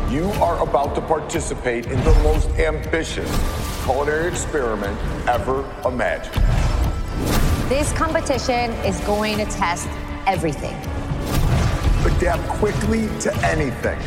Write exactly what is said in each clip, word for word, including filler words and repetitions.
You are about to participate in the most ambitious culinary experiment ever imagined. This competition is going to test everything. Adapt quickly to anything.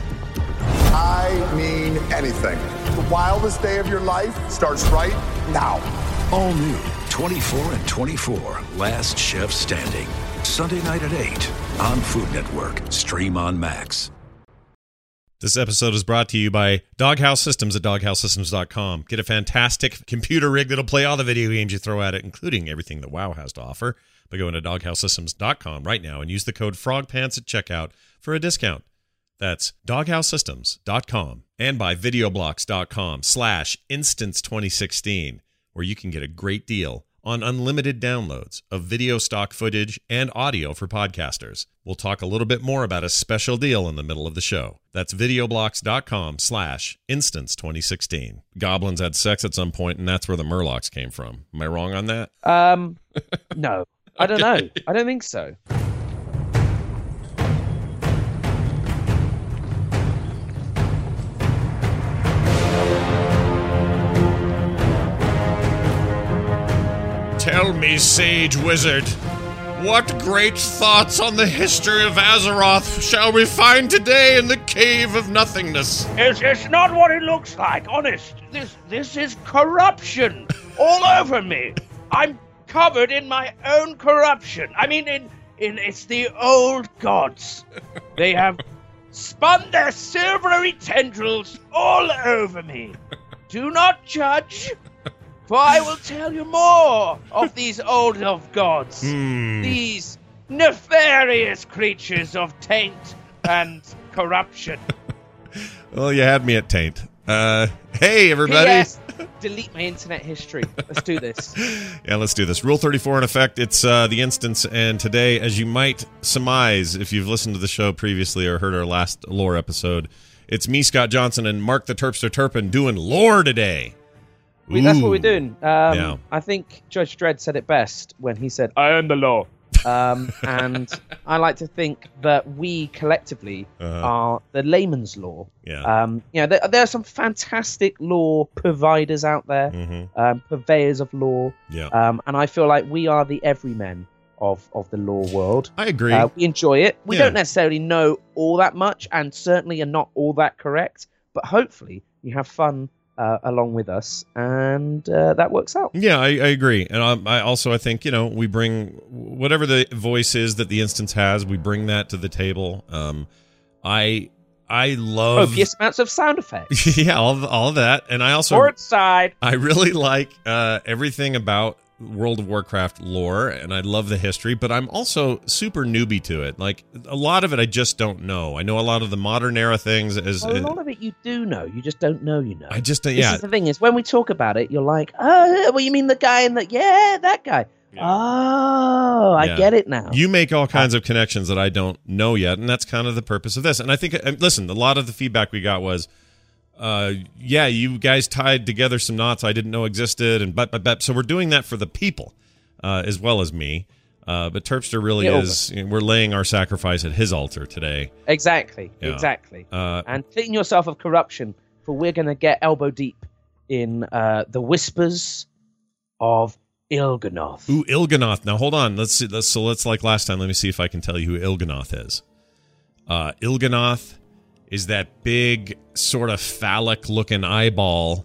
I mean anything. The wildest day of your life starts right now. All new twenty-four and twenty-four, Last Chef Standing. Sunday night at eight on Food Network. Stream on Max. This episode is brought to you by Doghouse Systems at doghouse systems dot com. Get a fantastic computer rig that'll play all the video games you throw at it, including everything that WoW has to offer, by going to doghouse systems dot com right now and use the code FROGPANTS at checkout for a discount. That's doghouse systems dot com and by videoblocks dot com slash instance twenty sixteen, where you can get a great deal on unlimited downloads of video stock footage and audio for podcasters. We'll talk a little bit more about a special deal in the middle of the show. That's videoblocks dot com slash instance twenty sixteen. Goblins had sex at some point, and that's where the Murlocs came from. Am I wrong on that? Um, no. I don't know. I don't think so. Tell me, sage wizard, what great thoughts on the history of Azeroth shall we find today in the Cave of Nothingness? It's, it's not what it looks like, honest. This this is corruption all over me. I'm covered in my own corruption. I mean, in, in it's the old gods. They have spun their silvery tendrils all over me. Do not judge. For I will tell you more of these old of gods, Hmm. these nefarious creatures of taint and corruption. Well, you had me at taint. Uh, hey, everybody. Yes. Delete my internet history. Let's do this. Yeah, let's do this. Rule thirty-four in effect. It's uh, the instance, and today, as you might surmise if you've listened to the show previously or heard our last lore episode, it's me, Scott Johnson, and Mark the Terpster Turpin doing lore today. We, that's what Ooh. we're doing. Um, Yeah. I think Judge Dredd said it best when he said, I am the law. um, and I like to think that we collectively Uh-huh. are the layman's law. Yeah. Um, you know, there, there are some fantastic law providers out there, Mm-hmm. um, purveyors of law, Yeah. um, and I feel like we are the everymen of, of the law world. I agree. Uh, we enjoy it. We Yeah. don't necessarily know all that much, and certainly are not all that correct, but hopefully you have fun Uh, along with us, and uh, that works out. Yeah, I, I agree, and I, I also I think you know we bring whatever the voice is that the instance has, we bring that to the table. Um, I I love Copious amounts of sound effects. yeah, all of, all of that, and I also Port side. I really like uh, everything about World of Warcraft lore, and I love the history, but I'm also super newbie to it. Like a lot of it, I just don't know. I know a lot of the modern era things. As Well, a lot of it you do know, you just don't know you know. I just This yeah, is the thing is when we talk about it, you're like, oh, well, you mean the guy in the yeah, that guy. Yeah. Oh, I Yeah. get it now. you make all kinds of connections that I don't know yet, and that's kind of the purpose of this. And I think, uh, listen, a lot of the feedback we got was, uh, yeah, you guys tied together some knots I didn't know existed, and but but but. So we're doing that for the people, uh, as well as me. Uh, but Terpster really Yeah, is. You know, we're laying our sacrifice at his altar today. Exactly, Yeah. exactly. Uh, And clean yourself of corruption, for we're going to get elbow deep in uh, the whispers of Il'gynoth. Ooh, Il'gynoth. Now hold on. Let's see. Let's so let's like last time. Let me see if I can tell you who Il'gynoth is. Uh, Il'gynoth is that big sort of phallic-looking eyeball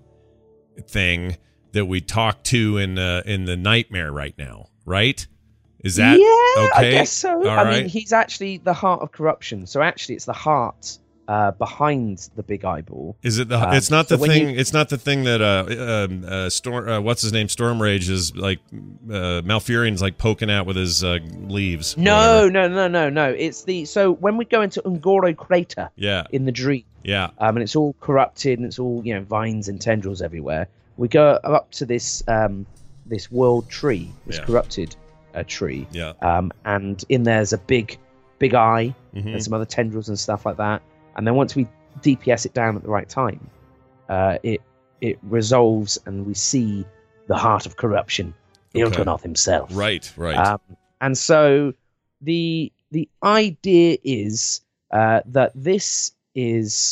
thing that we talk to in uh, in the nightmare right now, right? Is that yeah, okay? I guess so. All I right. mean, he's actually the heart of corruption. So actually, it's the heart uh, behind the big eyeball. Is it the? Um, it's not so the when thing. you- It's not the thing that uh, um, uh, Storm. Uh, what's his name? Stormrage is like uh, Malfurion's like poking out with his uh, leaves. or No, whatever. no, no, no, no. It's the so when we go into Ungoro Crater Yeah. in the dream, Yeah. um, and it's all corrupted and it's all you know vines and tendrils everywhere. We go up to this um, this world tree, this Yeah. corrupted uh, tree, Yeah. um, and in there's a big, big eye Mhm. and some other tendrils and stuff like that. And then once we D P S it down at the right time, uh, it it resolves and we see the heart of corruption, Okay. Il'gynoth himself. Right. Right. Um, and so the the idea is uh, that this is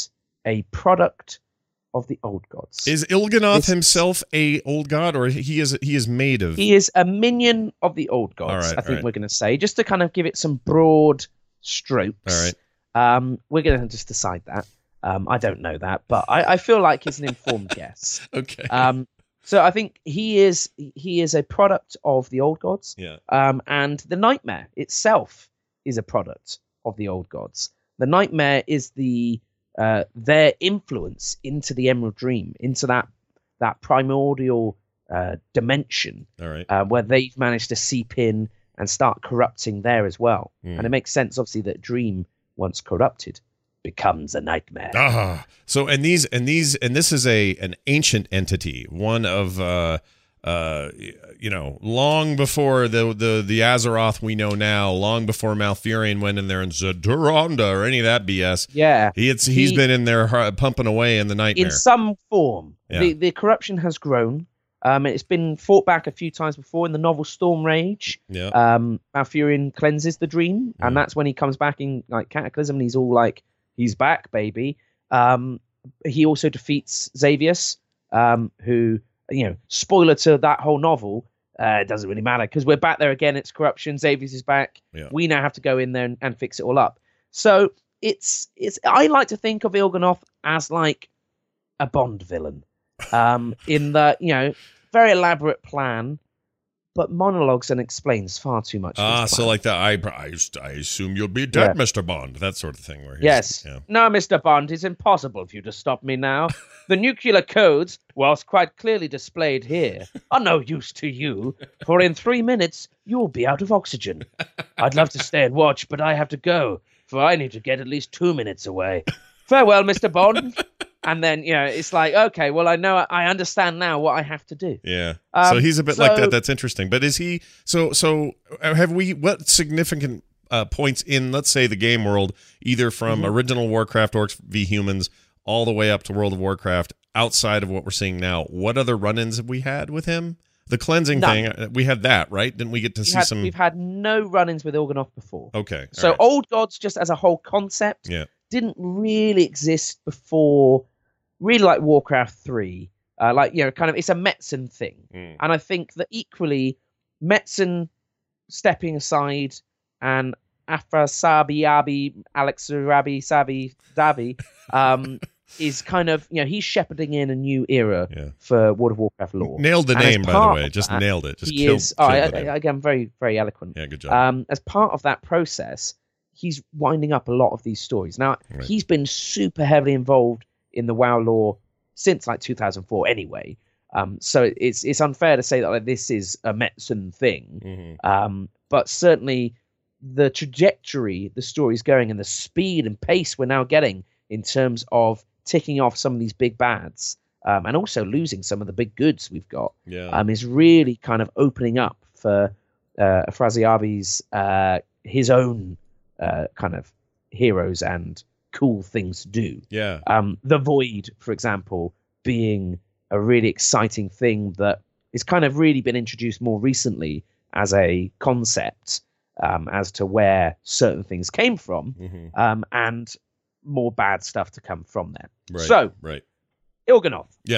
a product of the old gods. Is Il'gynoth This- himself a old god, or he is he is made of? He is a minion of the old gods, All right, I think all right. we're going to say, just to kind of give it some broad strokes. All right. Um, we're going to just decide that. Um, I don't know that, but I, I feel like it's an informed guess. Okay. Um, so I think he is he is a product of the old gods, yeah. um, and the nightmare itself is a product of the old gods. The nightmare is the uh, their influence into the Emerald Dream, into that that primordial uh, dimension All right. uh, where they've managed to seep in and start corrupting there as well. Mm. And it makes sense, obviously, that Dream, once corrupted, becomes a nightmare. Ah, so and these and these and this is a an ancient entity, one of uh uh you know long before the the the Azeroth we know now, long before Malfurion went in there and said Duranda or any of that B S. Yeah. He it's, he's He- been in there hu- pumping away in the nightmare. In some form. Yeah. The, the corruption has grown. Um, it's been fought back a few times before in the novel Storm Rage. yeah. Um, Malfurion cleanses the dream, Mm. and that's when he comes back in like Cataclysm, and he's all like, he's back, baby. Um, he also defeats Xavius, um, who, you know, spoiler to that whole novel, uh, it doesn't really matter because we're back there again. It's corruption. Xavius is back. Yeah. We now have to go in there and, and fix it all up. So it's it's. I like to think of Il'gynoth as like a Bond villain, um, in the, you know, very elaborate plan, but monologues and explains far too much. of Ah, his so plan. like that. I, I I assume you'll be dead, Yeah. Mister Bond. That sort of thing. Where he's, Yes. Yeah. No, Mister Bond, it's impossible for you to stop me now. The nuclear codes, whilst quite clearly displayed here, are no use to you, for in three minutes you'll be out of oxygen. I'd love to stay and watch, but I have to go, for I need to get at least two minutes away. Farewell, Mister Bond. And then, you know, it's like, okay, well, I know, I understand now what I have to do. Yeah. Um, so he's a bit like so- that. That's interesting. But is he so so uh, have we what significant uh, points in, let's say, the game world, either from Mm-hmm. original Warcraft Orcs v Humans all the way up to World of Warcraft, outside of what we're seeing now? What other run-ins have we had with him? The cleansing None. thing, uh, we had that, right? Didn't we get to We've see had, some we've had no run-ins with Il'gynoth before. Okay. So all right. old gods, just as a whole concept, Yeah. didn't really exist before, really like Warcraft three. Uh, like, you know, kind of, it's a Metzen thing. Mm. And I think that equally, Metzen stepping aside and Afra Sabi Abi Alex Rabi Sabi Davi um, is kind of, you know, he's shepherding in a new era Yeah. for World of Warcraft lore. Nailed the And as name, by the part way. of Just that, nailed it. Just he killed, is, oh, killed I, the name. I, again, very, very eloquent. Yeah, good job. Um, as part of that process, he's winding up a lot of these stories. Now, Right. he's been super heavily involved in the WoW lore since like two thousand four anyway. Um, so it's it's unfair to say that like, this is a Metzen thing. Mhm. Um, but certainly the trajectory the story's going and the speed and pace we're now getting in terms of ticking off some of these big bads, um, and also losing some of the big goods we've got, Yeah. um, is really kind of opening up for uh, Afraziabi's uh, his own uh, kind of heroes and cool things to do. yeah. Um, the Void, for example, being a really exciting thing that is kind of really been introduced more recently as a concept, um, as to where certain things came from, Mhm. um, and more bad stuff to come from there. Right. So, right. Il'gynoth. Yeah.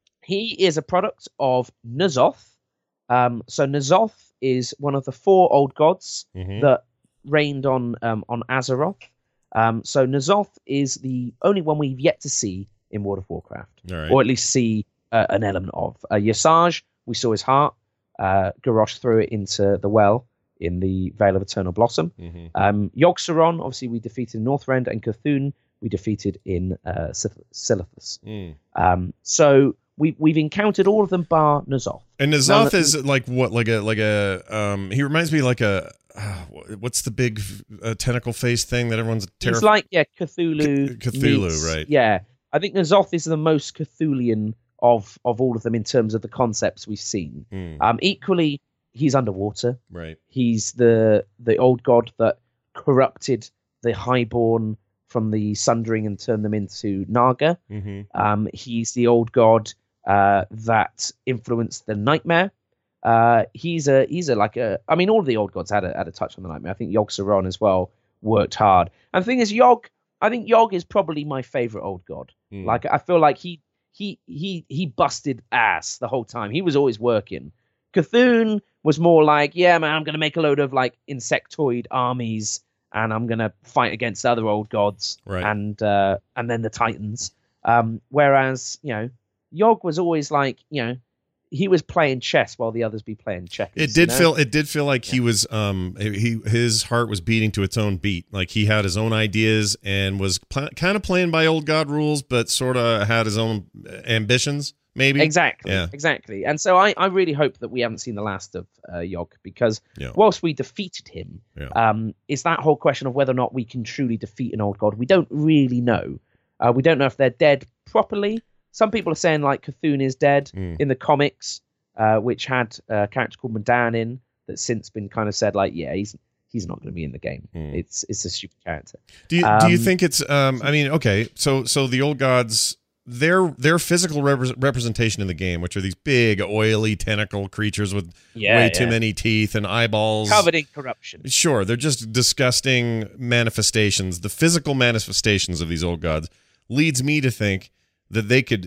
He is a product of N'Zoth. Um, so N'Zoth is one of the four old gods Mhm. that reigned on um, on Azeroth. Um, so N'Zoth is the only one we've yet to see in World of Warcraft, All right. or at least see uh, an element of. Uh, Yasaj, we saw his heart. Uh, Garrosh threw it into the well in the Vale of Eternal Blossom. Mhm. Um, Yogg-Saron, obviously, we defeated in Northrend, and Cthulhu, we defeated in uh, Silith- Silithus. Mm. Um, so we, we've encountered all of them bar N'Zoth. And Now N'Zoth that- is like what, like a, like a, um, he reminds me like a, uh, what's the big uh, tentacle face thing that everyone's It's terrified? like, yeah, Cthulhu. C- Cthulhu, meets- right. Yeah. I think N'Zoth is the most Cthulian of, of all of them in terms of the concepts we've seen. Mm, Um, equally, he's underwater. right. He's the the old god that corrupted the highborn from the Sundering and turned them into Naga. hmm Um, he's the old god uh, that influenced the Nightmare. Uh, he's a he's a like a. I mean, all of the old gods had a had a touch on the Nightmare. I think Yogg-Saron as well worked hard. And the thing is, Yogg I think Yogg is probably my favorite old god. Mm. Like, I feel like he he he he busted ass the whole time. He was always working. Cthulhu was more like, yeah, man, I'm gonna make a load of like insectoid armies, and I'm gonna fight against other old gods, Right. and uh, and then the Titans. Um, whereas, you know, Yogg was always like, you know, he was playing chess while the others be playing checkers. It did you know? feel it did feel like he was um he his heart was beating to its own beat. Like he had his own ideas and was pl- kind of playing by old god rules, but sort of had his own ambitions. Maybe Exactly, Yeah. exactly. And so I, I really hope that we haven't seen the last of uh, Yogg, because Yeah. whilst we defeated him, Yeah. um, it's that whole question of whether or not we can truly defeat an old god. We don't really know. Uh, we don't know if they're dead properly. Some people are saying like Cthulhu is dead Mm. in the comics, uh, which had a character called Madan in, that's since been kind of said like, yeah, he's he's not going to be in the game. Mm. It's it's a stupid character. Do you do you Um, think it's um I mean, okay, so so the old gods, their their physical repre- representation in the game, which are these big oily tentacle creatures with Yeah, way yeah. too many teeth and eyeballs. Covered in corruption. Sure, they're just disgusting manifestations. The physical manifestations of these old gods leads me to think that they could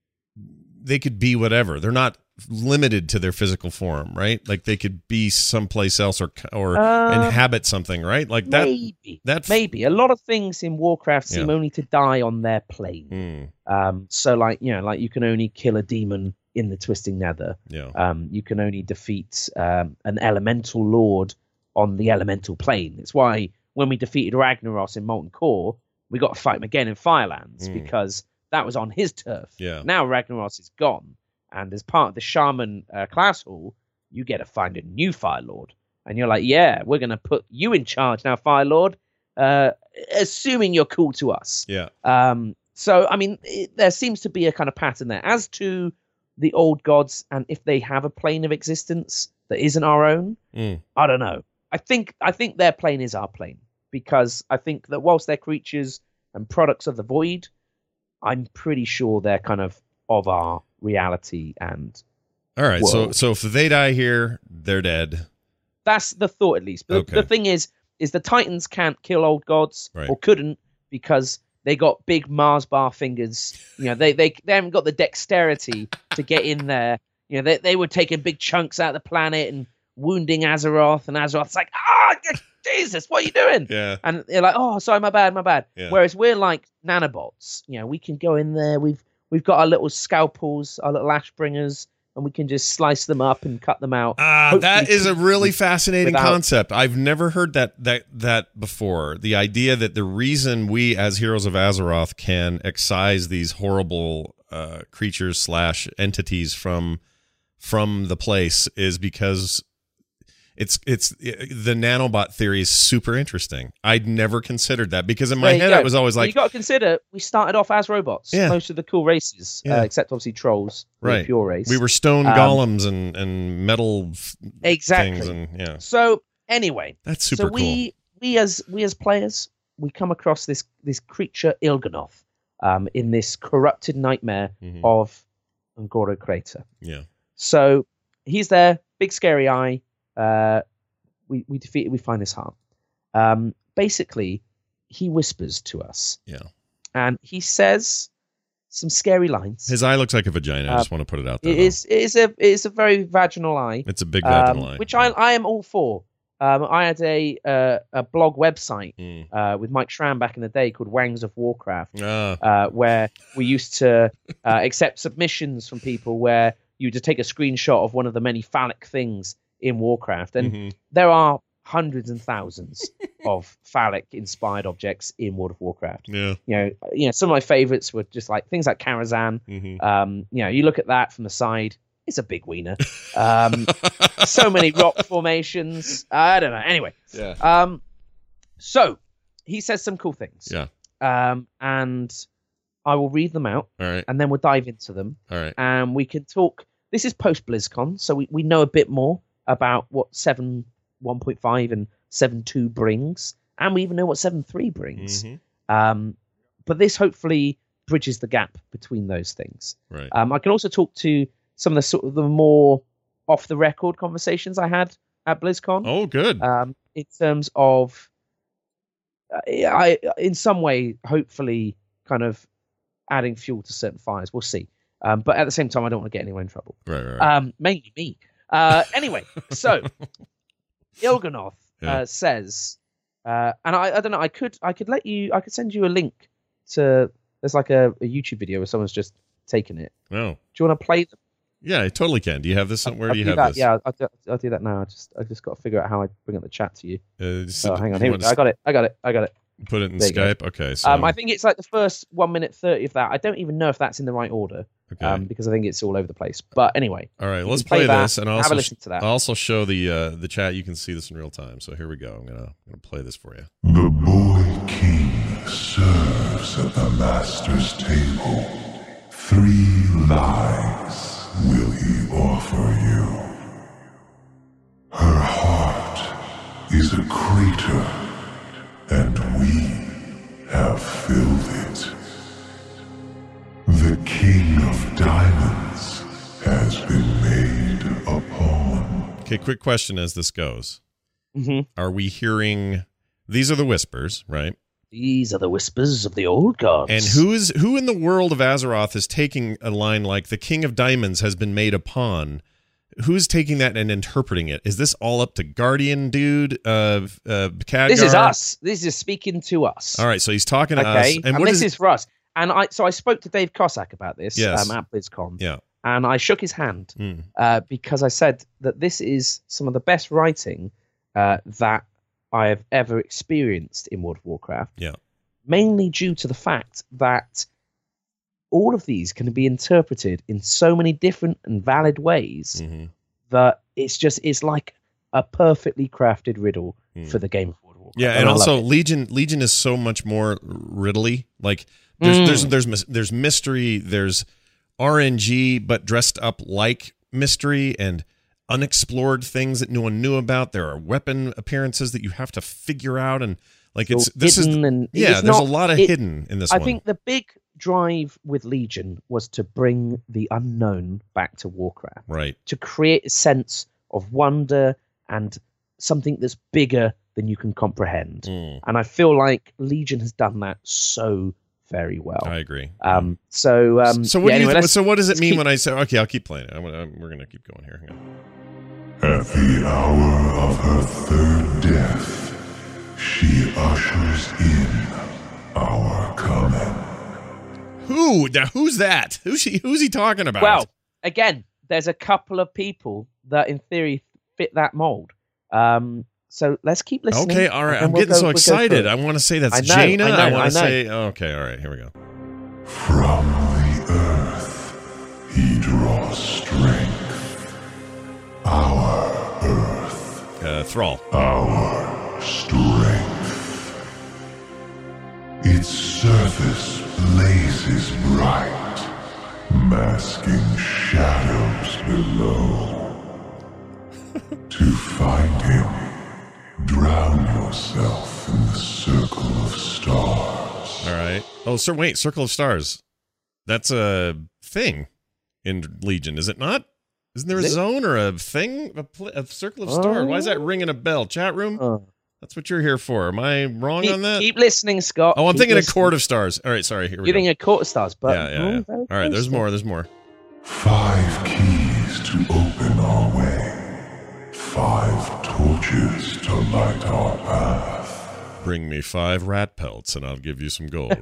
they could be whatever. They're not limited to their physical form, right? Like they could be someplace else or or Uh, inhabit something, right? Like that. Maybe. that- Maybe. A lot of things in Warcraft seem Yeah. only to die on their plane. Mm, Um, so, like, you know, like you can only kill a demon in the Twisting Nether. yeah. Um, you can only defeat um, an elemental lord on the elemental plane. It's why when we defeated Ragnaros in Molten Core, we got to fight him again in Firelands, Mm. because that was on his turf. Yeah. Now Ragnaros is gone, and as part of the Shaman uh, class hall, you get to find a new Fire Lord. And you're like, yeah, we're going to put you in charge now, Fire Lord, uh, assuming you're cool to us. Yeah. Um, so, I mean, it, there seems to be a kind of pattern there. As to the old gods, and if they have a plane of existence that isn't our own, Mm. I don't know. I think I think their plane is our plane, because I think that whilst they're creatures and products of the void, I'm pretty sure they're kind of of our reality, and All right. So Whoa. so if they die here, they're dead. that's the thought, at least. But Okay. the thing is, is the Titans can't kill old gods, Right. or couldn't, because they got big Mars bar fingers. You know, they they they haven't got the dexterity to get in there. You know, they they were taking big chunks out of the planet and wounding Azeroth, and Azeroth's like, ah, Jesus, what are you doing? Yeah. And they're like, oh, sorry, my bad, my bad. Yeah. Whereas we're like nanobots. You know, we can go in there. We've we've got our little scalpels, our little ash bringers, and we can just slice them up and cut them out. Ah, that Hopefully is a really fascinating without- concept. I've never heard that that that before. The idea that the reason we, as heroes of Azeroth, can excise these horrible uh, creatures slash entities from from the place is because it's it's the nanobot theory is super interesting. I'd never considered that, because in my There you head go. I was always But like, you got to consider, we started off as robots. Yeah. Most of the cool races, Yeah. uh, except obviously trolls, the right, pure race. we were stone Um, golems and and metal f- exactly. things, and yeah, So anyway, that's super so cool. we we as we as players, we come across this this creature Il'gynoth, um, in this corrupted nightmare Mhm. of Ngoro Crater. Yeah, So he's there, big scary eye. Uh, we we defeat it. We find his heart. Um, basically, he whispers to us. Yeah. And he says some scary lines. his eye looks like a vagina. I Uh, just want to put it out there. It though. is it is a it is a very vaginal eye, It's a big um, vaginal eye. which I I am all for. Um, I had a uh, a blog website Mm. uh, with Mike Schramm back in the day called Wangs of Warcraft, Ah, uh, where we used to uh, accept submissions from people where you just take a screenshot of one of the many phallic things in Warcraft, and mhm. there are hundreds and thousands of phallic inspired objects in World of Warcraft. Yeah. You know, you know, some of my favorites were just like things like Karazhan. Mhm. Um, you know, you look at that from the side, it's a big wiener. Um, so many rock formations. I don't know. Anyway, Yeah. um, so he says some cool things. Yeah. Um, and I will read them out, All right. and then we'll dive into them, All right. and we can talk. This is post BlizzCon, so we, we know a bit more about what seven one point five and seven two brings, and we even know what seven three brings. Mhm. Um, but this hopefully bridges the gap between those things. Right. Um, I can also talk to some of the sort of the more off the record conversations I had at BlizzCon. Oh, good. Um, in terms of I, in some way, hopefully, kind of adding fuel to certain fires. We'll see. Um, but at the same time, I don't want to get anyone in trouble. Right, right, right. Um, mainly me. Uh, anyway, so Ilganoth Yeah. uh, says, uh, and I, I don't know. I could, I could let you. I could send you a link to. There's like a, a YouTube video where someone's just taken it. Oh, Do you want to play them? yeah, I totally can. Do you have this? Where I'll do you do have that. this? Yeah, I'll, do- I'll do that now. I just, I just got to figure out how I bring up the chat to you. Uh, just- Oh, hang on. you Here we want go. to I got it. I got it. I got it. Put it in There you go. Skype. Okay, so Um, I think it's like the first one minute thirty of that. I don't even know if that's in the right order. okay. Um, because I think it's all over the place. But anyway, All right, you let's can play play that, this, and have a also listen to that. I'll also show the uh, the chat. You can see this in real time. So here we go. I'm gonna, I'm gonna play this for you. The boy king serves at the master's table. Three lies will he offer you. Her heart is a crater, and we have filled it. The king of diamonds has been made a pawn. Okay, quick question as this goes. hmm Are we hearing? These are the whispers, right? These are the whispers of the old gods. And who is who in the world of Azeroth is taking a line like "the king of diamonds has been made a pawn"? Who's taking that and interpreting it? Is this all up to Guardian dude? Uh, uh, Khadgar? This is us. This is speaking to us. All right, so he's talking to Okay, us. and, what this is, is for us. And I, so I spoke to Dave Cossack about this Yes. um, at BlizzCon, yeah. and I shook his hand Mm. uh, because I said that this is some of the best writing uh, that I have ever experienced in World of Warcraft. Yeah. Mainly due to the fact that all of these can be interpreted in so many different and valid ways hmm that it's just it's like a perfectly crafted riddle Mm. for the game of World of Warcraft. Yeah, and I love also it. Legion Legion is so much more riddly. Like there's Mm. there's there's mys- there's mystery, there's R N G, but dressed up like mystery, and unexplored things that no one knew about. There are weapon appearances that you have to figure out, and like it's So this is hidden and yeah. it's There's not- a lot of it- hidden in this I one. think the big drive with Legion was to bring the unknown back to Warcraft, right. to create a sense of wonder and something that's bigger than you can comprehend. Mm, And I feel like Legion has done that so very well. I agree. Um, so, um, so what yeah, do you anyway, th- let's- so what does it let's mean keep- when I say okay? I'll keep playing it. I'm gonna, I'm, we're gonna keep going here. Hang on. At the hour of her third death, she ushers in our coming. Who? Now, who's that? Who's he? Who's he talking about? Well, again, there's a couple of people that, in theory, fit that mold. Um, so let's keep listening. okay, all right. and I'm we'll getting go- so we'll go excited. through I it. want to say that's I know, Jaina. I know, I I want to know. say okay. All right, here we go. From the earth, he draws strength. Our earth, Uh, Thrall. our strength. Its surface blazes bright, masking shadows below. To find him, drown yourself in the circle of stars. All right. Oh, sir. Wait, Circle of Stars. That's a thing in Legion, is it not? Isn't there a Is it? zone or a thing? A, pl- a Circle of Stars? Why is that ringing a bell? Chat room? Uh, That's what you're here for. Am I wrong keep, on that? keep listening, Scott. oh, I'm Keep thinking listening. a Court of Stars. All right, sorry. Here we You're go. thinking a Court of Stars, but yeah, yeah, oh, yeah. very All right, there's close. more. There's more. Five keys to open our way. Five torches to light our path. Bring me five rat pelts, and I'll give you some gold.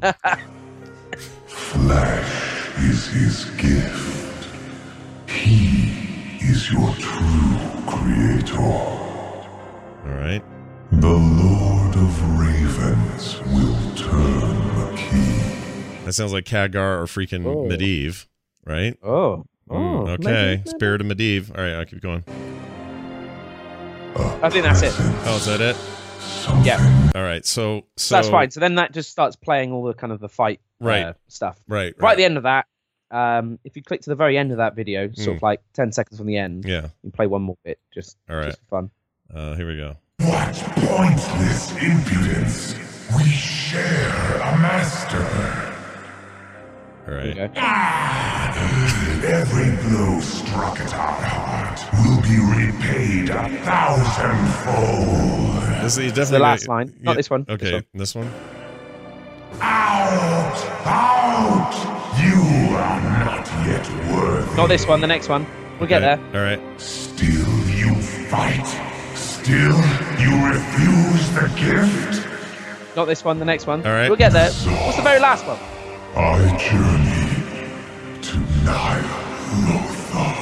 Flesh is his gift. He is your true creator. All right. The Lord of Ravens will turn the key. That sounds like Khadgar or freaking Oh. Medivh, right? Oh, oh, Mm, okay. maybe, maybe. Spirit of Medivh. All right, I'll keep going. I think that's it. Oh, is that it? Something Yeah. All right. So, so So that's fine. So then that just starts playing all the kind of the fight Right. uh, stuff. Right. Right at the end of that, um, if you click to the very end of that video, sort Mm. of like ten seconds from the end, Yeah. you play one more bit just, All right. just for fun. Uh, here we go. What pointless impudence! We share a master. All right. Okay. Every blow struck at our heart will be repaid a thousandfold. This is It's definitely the last gonna- line. Not this one. Okay, This one. this one. Out! Out! You are not yet worthy. Not this one. The next one. We'll get Okay, there. All right. Still you fight. Still you refuse the gift. Not this one. The next one. All right. We'll get there. What's the very last one? I journey to Nylothar.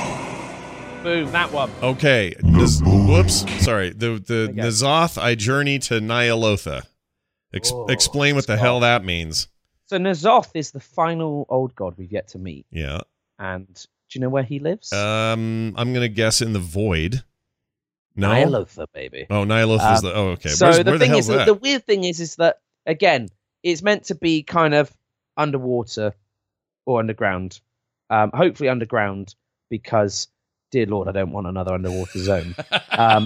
Boom. That one. Okay. The Naz- boy. whoops. Sorry. The the Okay. Nazoth, I journey to Nyalotha. Ex- Oh, explain what the hell that means. So Nazoth is the final old god we've yet to meet. Yeah. And do you know where he lives? Um, I'm gonna guess in the void. No. Nyalotha, baby. Oh, Nyalotha is Um, the. Oh, okay. So Where's- the where the thing hell's is, that that? the weird thing is, is that again, it's meant to be kind of underwater or underground. Um, hopefully underground, because, dear Lord, I don't want another underwater zone. Um,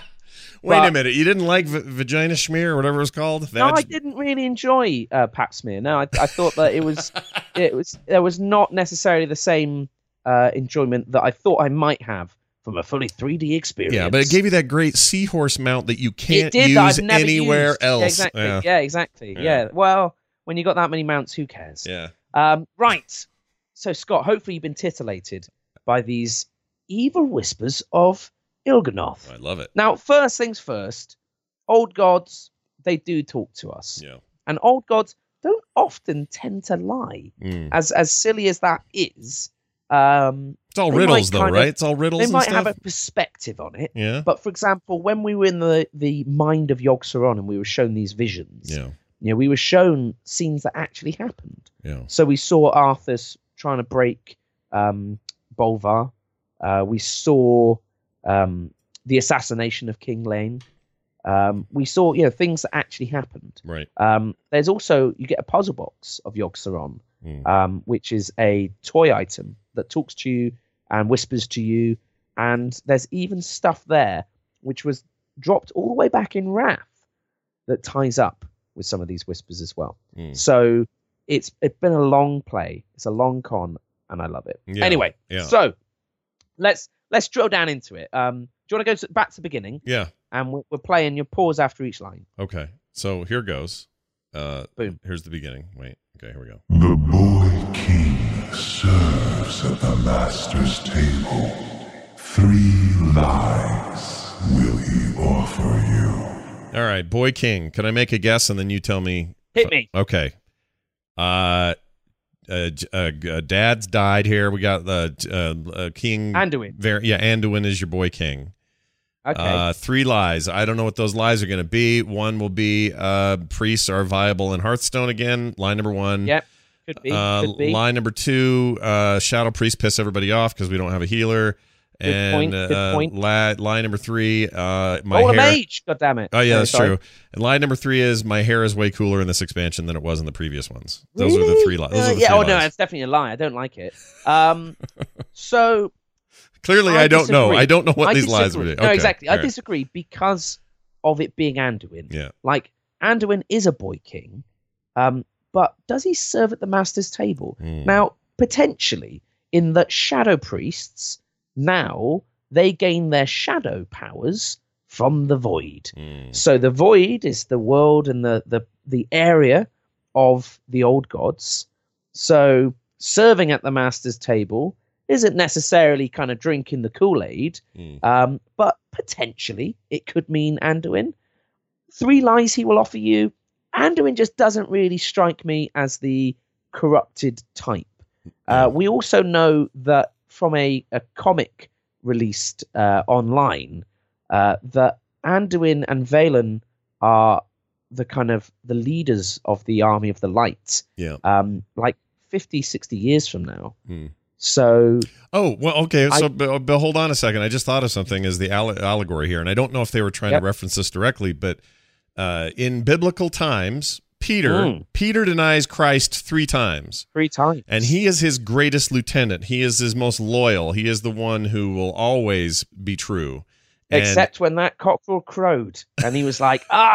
Wait a but- minute. You didn't like v- Vagina Schmear or whatever it was called? no, I Vag- didn't really enjoy uh, Pap Smear. No, I, I thought that it was, it was, there was not necessarily the same uh, enjoyment that I thought I might have from a fully three D experience. Yeah, but it gave you that great seahorse mount that you can't It did that use I've never anywhere used. else. Yeah, exactly. Yeah. Yeah, exactly. Yeah. Yeah. Well, when you got that many mounts, who cares? Yeah. Um, right. So, Scott, hopefully you've been titillated by these evil whispers of Il'gynoth. I love it. Now, first things first, old gods, they do talk to us. Yeah. And old gods don't often tend to lie. Mm. As as silly as that is, um, It's all they riddles, might though, kind right? of- It's all riddles they and might stuff. have a perspective on it. Yeah. But for example, when we were in the, the mind of Yogg-Saron and we were shown these visions, Yeah. you know, we were shown scenes that actually happened. Yeah. So we saw Arthas trying to break um, Bolvar. Uh, we saw um, the assassination of King Lane. Um, we saw, you know, things that actually happened. Right. Um, there's also, you get a puzzle box of Yogg-Saron, Mm. um, which is a toy item that talks to you and whispers to you. And there's even stuff there which was dropped all the way back in Wrath that ties up with some of these whispers as well. Mm. So it's it's been a long play. It's a long con, and I love it. Yeah, Anyway, yeah. so let's let's drill down into it. Um, do you want to go to, back to the beginning? Yeah. And we're, we're playing your pause after each line. Okay. So here goes. Uh, Boom. Here's the beginning. Wait. Okay, here we go. The boy king serves at the master's table. Three lies will he offer you. All right, Boy King. Can I make a guess and then you tell me? Hit me. Okay. Uh, uh, j- uh, g- uh Dad's died here. We got the uh, uh, King. Anduin. Ver- yeah, Anduin is your Boy King. Okay. Uh, three lies. I don't know what those lies are going to be. One will be uh, priests are viable in Hearthstone again. Line number one. Yep. Could be. Uh, could be. line number two, uh, Shadow Priest piss everybody off because we don't have a healer. Good and point, good uh, point. La- line number three, uh, my oh, a hair. mage. God damn it. Oh yeah, Oh, that's sorry. true. And line number three is my hair is way cooler in this expansion than it was in the previous ones. Those are the Really? three lies. Those Uh, are the yeah. three Oh no, lies. it's definitely a lie. I don't like it. Um. so Clearly, I, don't know. disagree. I don't know what I these lies disagree. would be. No, Okay, exactly. I all right. disagree because of it being Anduin. Yeah. Like Anduin is a boy king, um, but does he serve at the master's table? Mm. Now, potentially, in that shadow priests now they gain their shadow powers from the void. Mm. So the void is the world and the the the area of the old gods. So serving at the master's table isn't necessarily kind of drinking the Kool-Aid, Mm. um, but potentially it could mean Anduin. Three lies he will offer you. Anduin just doesn't really strike me as the corrupted type. Uh, we also know that from a, a comic released uh, online, uh, that Anduin and Valen are the kind of the leaders of the Army of the Light, Yeah. um, like fifty, sixty years from now. Mm. So Oh, well, okay. I- So, but, but hold on a second. I just thought of something as the alle- allegory here, and I don't know if they were trying Yep. to reference this directly, but uh, in biblical times, Peter Mm. Peter denies Christ three times, three times. and he is his greatest lieutenant. He is his most loyal. He is the one who will always be true. And- Except when that cockerel crowed and he was like, ah,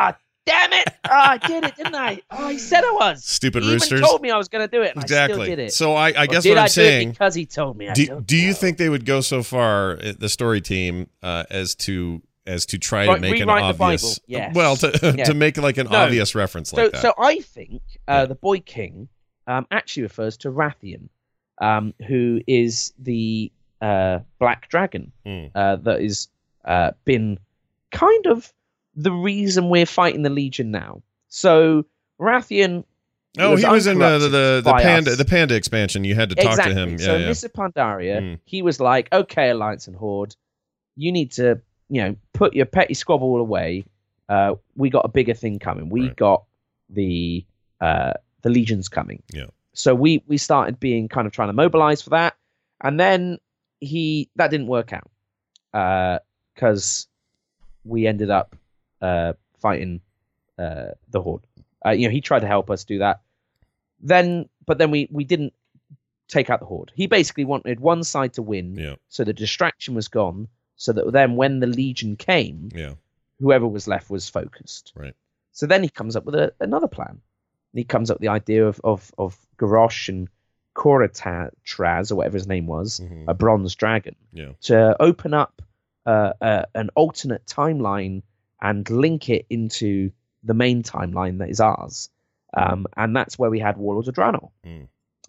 Damn it! Oh, I did it, didn't I? Oh, he said I was. Stupid he roosters. He told me I was going to do it, and exactly. I still did it. So I, I or guess did what I'm I saying. Do it because he told me. I do don't do you know. think they would go so far, the story team, uh, as to as to try right, to make an rewrite obvious, the Bible. Yes. well, to yeah. to make like an no. obvious reference so, like that. So I think uh, the Boy King um, actually refers to Rathian, um, who is the uh, black dragon mm. uh, that is uh, been kind of the reason we're fighting the Legion now. So Rathian. Oh, was he was in uh, the the, the panda us. the panda expansion. You had to talk exactly. to him. Yeah, so yeah. Mister Pandaria, Mm. he was like, "Okay, Alliance and Horde, you need to, you know, put your petty squabble away. Uh, we got a bigger thing coming. We Right. got the uh, the Legions coming. Yeah. So we we started being kind of trying to mobilize for that, and then he that didn't work out because uh, we ended up uh, fighting uh, the Horde. Uh, you know, he tried to help us do that. Then, but then we we didn't take out the Horde. He basically wanted one side to win, Yeah. so the distraction was gone, so that then when the Legion came, Yeah. whoever was left was focused. Right. So then he comes up with a, another plan. He comes up with the idea of of of Garrosh and Koratraz, or whatever his name was, Mhm. a bronze dragon, Yeah. to open up uh, uh, an alternate timeline and link it into the main timeline that is ours. Um, and that's where we had Warlords of Draenor. Mm.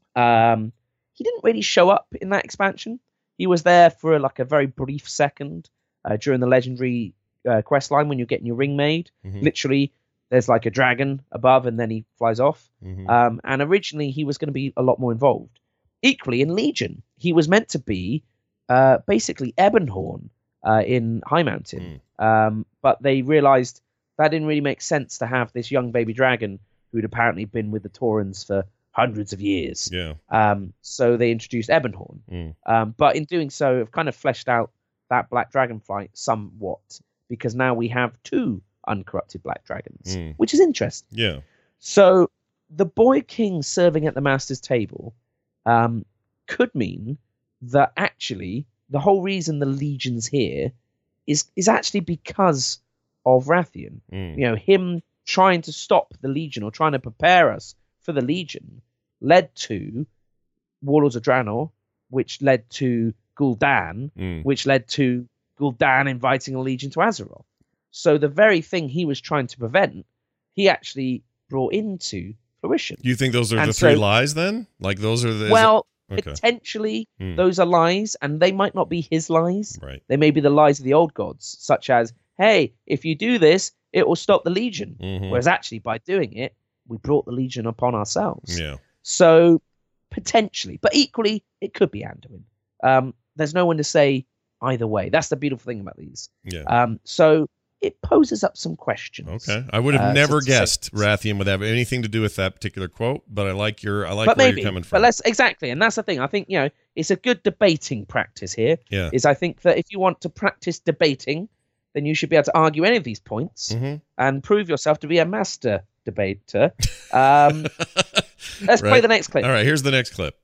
Um, he didn't really show up in that expansion. He was there for like a very brief second uh, during the legendary uh, quest line when you're getting your ring made. Mhm. Literally, there's like a dragon above, and then he flies off. Mhm. Um, and originally, he was going to be a lot more involved. Equally, in Legion, he was meant to be uh, basically Ebonhorn uh, in High Mountain. Um, but they realized that didn't really make sense to have this young baby dragon who'd apparently been with the Taurens for hundreds of years. Yeah. Um, so they introduced Ebonhorn. Mm. Um, but in doing so, have kind of fleshed out that black dragon fight somewhat, because now we have two uncorrupted black dragons, Mm. which is interesting. Yeah. So the Boy King serving at the Master's table um, could mean that actually the whole reason the Legion's here is is actually because of Rathian. Mm. You know, him trying to stop the Legion or trying to prepare us for the Legion led to Warlords of Draenor, which led to Gul'dan, Mm. which led to Gul'dan inviting a Legion to Azeroth. So the very thing he was trying to prevent, he actually brought into fruition. You think those are And the three so- lies then? Like those are the is Well, it- okay. potentially Hmm. those are lies, and they might not be his lies. Right. They may be the lies of the old gods, such as, hey, if you do this, it will stop the Legion. Mhm. Whereas actually, by doing it, we brought the Legion upon ourselves. Yeah. So potentially, but equally, it could be Anduin. Um, there's no one to say either way. That's the beautiful thing about these. Yeah. Um, so it poses up some questions. Okay. I would have uh, never to- to say- guessed Rathian would have anything to do with that particular quote, but I like your I like but where maybe, you're coming from. but let's exactly, and that's the thing. I think you know it's a good debating practice here. Yeah. Is I think that if you want to practice debating, then you should be able to argue any of these points Mhm. and prove yourself to be a master debater. Um, let's play Right. the next clip. All right, here's the next clip.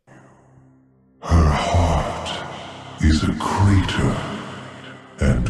Her heart is a crater, and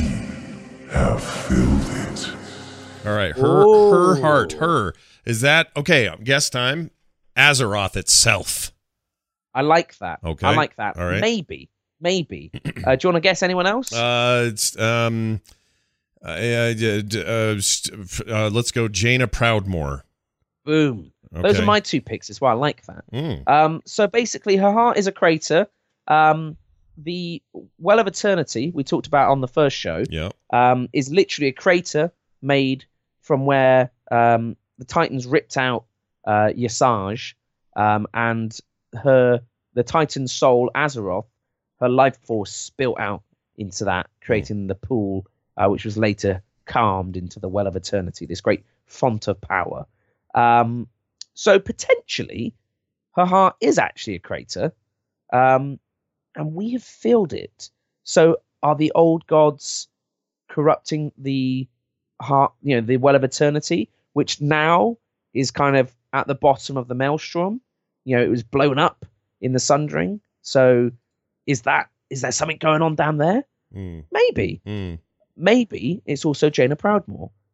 we have filled it. All right, her her heart, her. Is that okay, guess time? Azeroth itself. I like that. Okay. I like that. All right. Maybe, maybe. Uh, do you want to guess anyone else? Uh it's um uh, uh, d- uh, st- uh let's go Jaina Proudmoore. Boom. Those Okay. are my two picks as well. I like that. Mm. Um, so basically, her heart is a crater. Um, the Well of Eternity we talked about on the first show Yeah. um, is literally a crater made from where um, the Titans ripped out uh, Yasaj, um, and her the Titan soul Azeroth, her life force spilt out into that, creating the pool, uh, which was later calmed into the Well of Eternity, this great font of power. Um, so potentially, her heart is actually a crater, um, and we have filled it. So are the old gods corrupting the heart, you know, the Well of Eternity, which now is kind of at the bottom of the maelstrom? You know, it was blown up in the Sundering. So is that is there something going on down there? Mm. Maybe. Mm. Maybe it's also Jaina Proudmoore,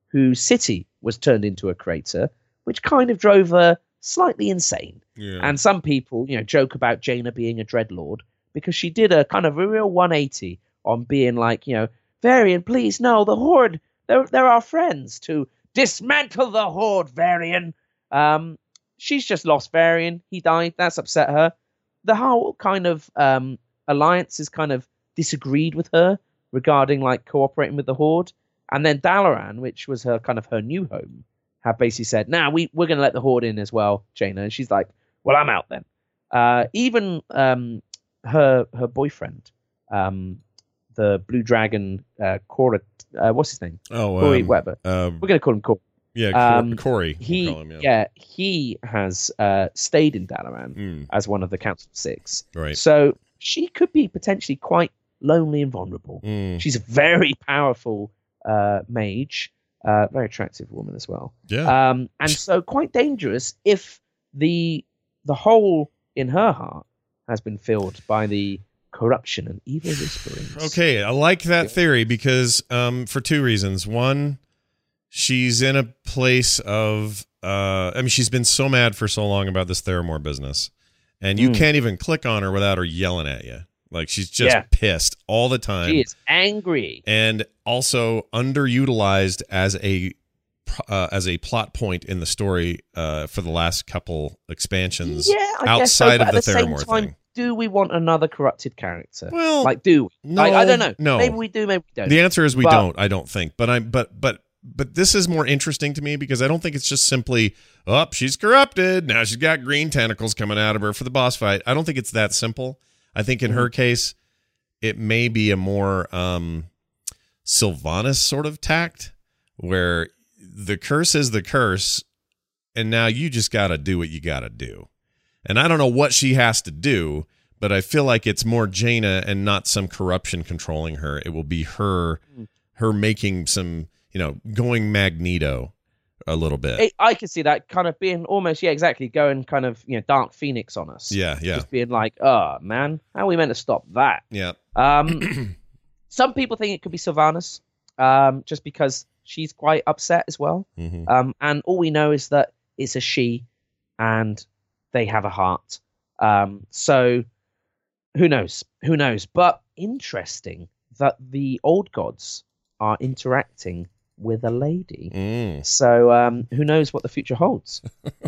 whose city was turned into a crater, which kind of drove her slightly insane. Yeah. And some people, you know, joke about Jaina being a dreadlord because she did a kind of a real one eighty on being like, you know, Varian, please, no, the Horde, they're, they're our friends, to dismantle the Horde, Varian. Um, she's just lost Varian. He died. That's upset her. The whole kind of um, alliance is kind of disagreed with her regarding like cooperating with the Horde. And then Dalaran, which was her kind of her new home, had basically said, nah, we, we're going to let the Horde in as well, Jaina. And she's like, well, I'm out then. Uh, even um, her her boyfriend, um, the Blue Dragon, uh, Cora, uh, what's his name? Oh, Corey, um, whatever. Uh, We're going to call him Corey. yeah, Cor- Um, Corey. He, we'll call him, yeah. yeah, he has uh, stayed in Dalaran Mm, as one of the Council of Six. right. So she could be potentially quite lonely and vulnerable. Mm, She's a very powerful uh, mage, uh, very attractive woman as well. yeah. Um, and so quite dangerous if the the hole in her heart has been filled by the corruption and evil whisperings. Okay, I like that theory because um, for two reasons. One, she's in a place of uh, I mean, she's been so mad for so long about this Theramore business, and you Mm. can't even click on her without her yelling at you. Like she's just Yeah. pissed all the time. She is angry. And also underutilized as a uh, as a plot point in the story uh, for the last couple expansions. Yeah, I guess so, outside but of the at the same Theramore time, thing. do we want another corrupted character? Well, like, do we? no, Like, I don't know. no. Maybe we do, maybe we don't. The answer is we But- don't. I don't think. But I but but but this is more interesting to me because I don't think it's just simply, oh, she's corrupted. Now she's got green tentacles coming out of her for the boss fight. I don't think it's that simple. I think in Mm-hmm. her case, it may be a more um, Sylvanas sort of tact where the curse is the curse, and now you just got to do what you got to do. And I don't know what she has to do, but I feel like it's more Jaina and not some corruption controlling her. It will be her, her making some, you know, going Magneto a little bit. It, I can see that kind of being almost, yeah, exactly, going kind of, you know, Dark Phoenix on us. Yeah, yeah, Just being like, oh, man, how are we meant to stop that? yeah. Um, some people think it could be Sylvanas, um, just because she's quite upset as well. hmm Um, and all we know is that it's a she, and they have a heart. Um, so who knows? Who knows? But interesting that the old gods are interacting with a lady. Mm. So um, who knows what the future holds?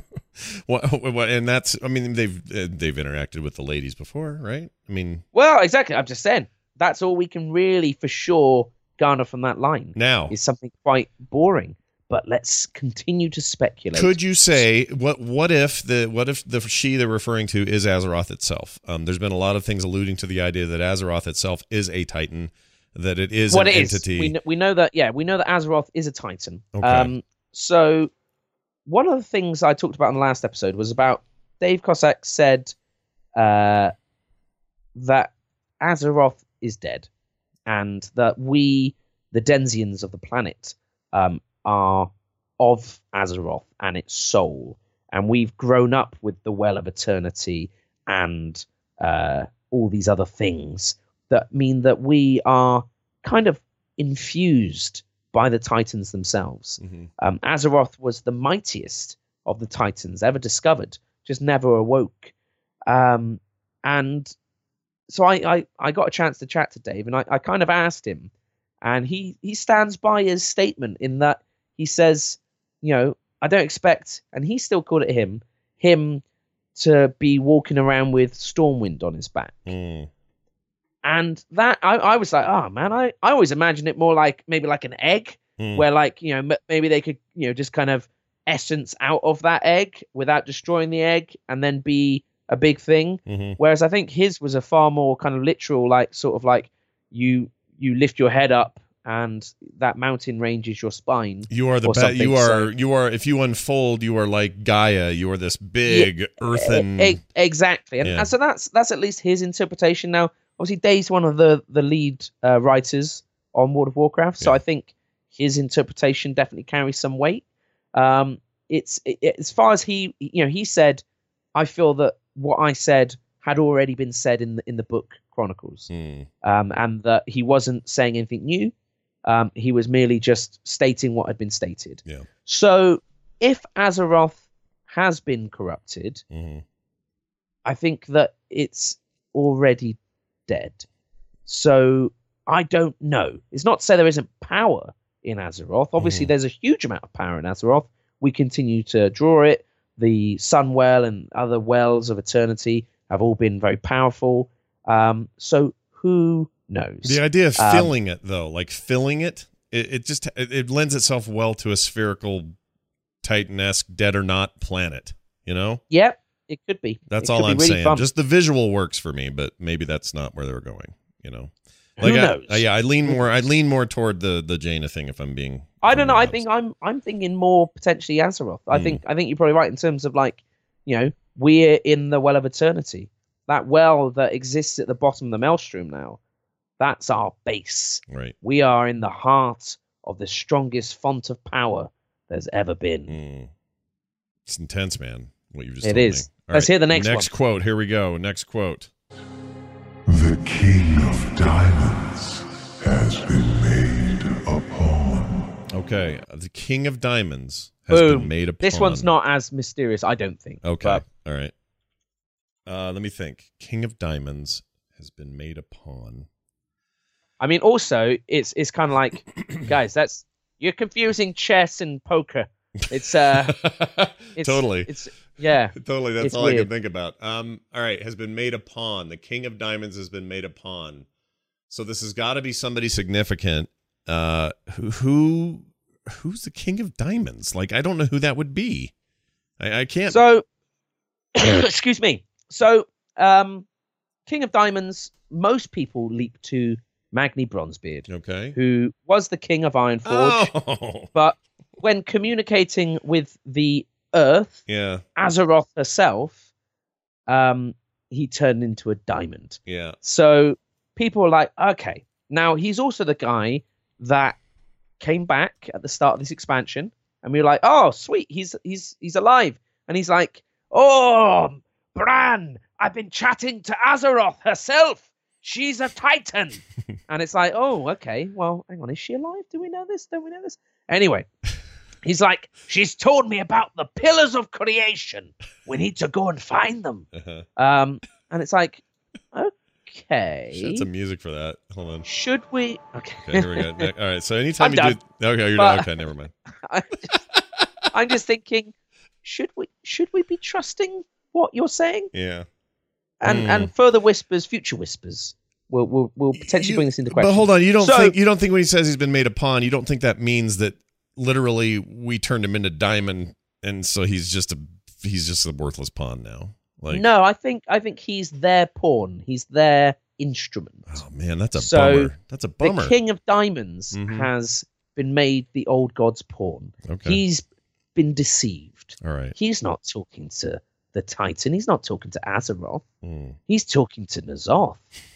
What, what, and that's, I mean, they've uh, they've interacted with the ladies before, right? I mean, Well, exactly. I'm just saying. That's all we can really, for sure, garner from that line. now, Is something quite boring. But let's continue to speculate. could you say what? What if the what if the she they're referring to is Azeroth itself? Um, there's been a lot of things alluding to the idea that Azeroth itself is a Titan, that it is what an it is. entity. We know, we know that, yeah, we know that Azeroth is a Titan. Okay. Um, so one of the things I talked about in the last episode was about Dave Cossack said uh, that Azeroth is dead, and that we, the Denzians of the planet, um, are of Azeroth and its soul, and we've grown up with the Well of Eternity and uh, all these other things that mean that we are kind of infused by the Titans themselves. Mhm. Um, Azeroth was the mightiest of the Titans ever discovered, just never awoke. Um, and so I, I, I got a chance to chat to Dave, and I, I kind of asked him, and he, he stands by his statement in that he says, you know, I don't expect, and he still called it him, him to be walking around with Stormwind on his back. Mm. And that, I, I was like, oh man, I, I always imagine it more like maybe like an egg, Mm. where like, you know, m- maybe they could, you know, just kind of essence out of that egg without destroying the egg and then be a big thing. Mhm. Whereas I think his was a far more kind of literal, like sort of like you, you lift your head up and that mountain ranges your spine. You are the or ba- something, you are so- you are if you unfold, you are like Gaia. You are this big earthen. E- e- exactly, and, Yeah. and so that's that's at least his interpretation. Now, obviously, Dave's one of the the lead uh, writers on World of Warcraft, so Yeah. I think his interpretation definitely carries some weight. Um, it's it, it- as far as he, you know, he said, I feel that what I said had already been said in the in the book Chronicles, Mm. um, and that he wasn't saying anything new. Um, he was merely just stating what had been stated. Yeah. So if Azeroth has been corrupted, Mm-hmm. I think that it's already dead. So I don't know. It's not to say there isn't power in Azeroth. Obviously, Mhm. there's a huge amount of power in Azeroth. We continue to draw it. The Sun Well and other wells of eternity have all been very powerful. Um, so who knows? The idea of Um, filling it, though, like filling it, it, it just it, it lends itself well to a spherical, Titan-esque, dead or not planet. You know, Yeah, it could be. that's It all could be I'm really saying. fun. Just the visual works for me, but maybe that's not where they were going. You know, Who like I- knows? I, yeah, I lean more. I lean more toward the the Jaina thing. If I'm being, I if don't I'm know. I being think honest. I'm I'm thinking more potentially Azeroth. I Hmm. think I think you're probably right in terms of like, you know, we're in the Well of Eternity. That well that exists at the bottom of the Maelstrom now. That's our base. right. We are in the heart of the strongest font of power there's ever been. Mm. It's intense, man. What you just It told is. me. All Let's hear the next Next one. quote. Here we go. Next quote. The King of Diamonds has been made a pawn. Okay, the King of Diamonds has Boom. been made a pawn. This one's not as mysterious, I don't think. Okay. But All right. Uh, let me think. King of Diamonds has been made a pawn. I mean, also, it's it's kind of like, guys, that's you're confusing chess and poker. It's uh, it's, totally. It's yeah. Totally. That's it's all I weird. can think about. Um. All right. Has been made a pawn. The King of Diamonds has been made a pawn. So this has got to be somebody significant. Uh. Who? Who? Who's the King of Diamonds? Like, I don't know who that would be. I, I can't. So, excuse me. So, um, King of Diamonds. Most people leap to Magni Bronzebeard, okay. who was the king of Ironforge, Oh. but when communicating with the Earth, Yeah. Azeroth herself, um, he turned into a diamond. Yeah. So people were like, okay. Now he's also the guy that came back at the start of this expansion, and we were like, oh, sweet, he's he's he's alive. And he's like, Oh, Bran, I've been chatting to Azeroth herself. She's a Titan. and it's like, oh, okay. Well, hang on, is she alive? Do we know this? Don't we know this? Anyway, he's like, She's told me about the pillars of creation. We need to go and find them. Uh-huh. um, and it's like, okay, Shit, some music for that. Hold on. should we? Okay, Okay, here we go. Ne- All right. So anytime I'm you done. do, okay, you're But- done. Okay, never mind. I'm just, I'm just thinking, should we should we be trusting what you're saying? Yeah. And Hmm. and further whispers, future whispers, will will will potentially You- bring this into question. But hold on, you don't So- think you don't think when he says he's been made a pawn, you don't think that means that literally we turned him into diamond, and so he's just a he's just a worthless pawn now. Like, no, I think I think he's their pawn. He's their instrument. oh man, that's a So, bummer. That's a bummer. The King of Diamonds Mhm. has been made the old god's pawn. Okay. He's been deceived. All right. He's not talking to the Titan. He's not talking to Azeroth. Mm. He's talking to N'Zoth.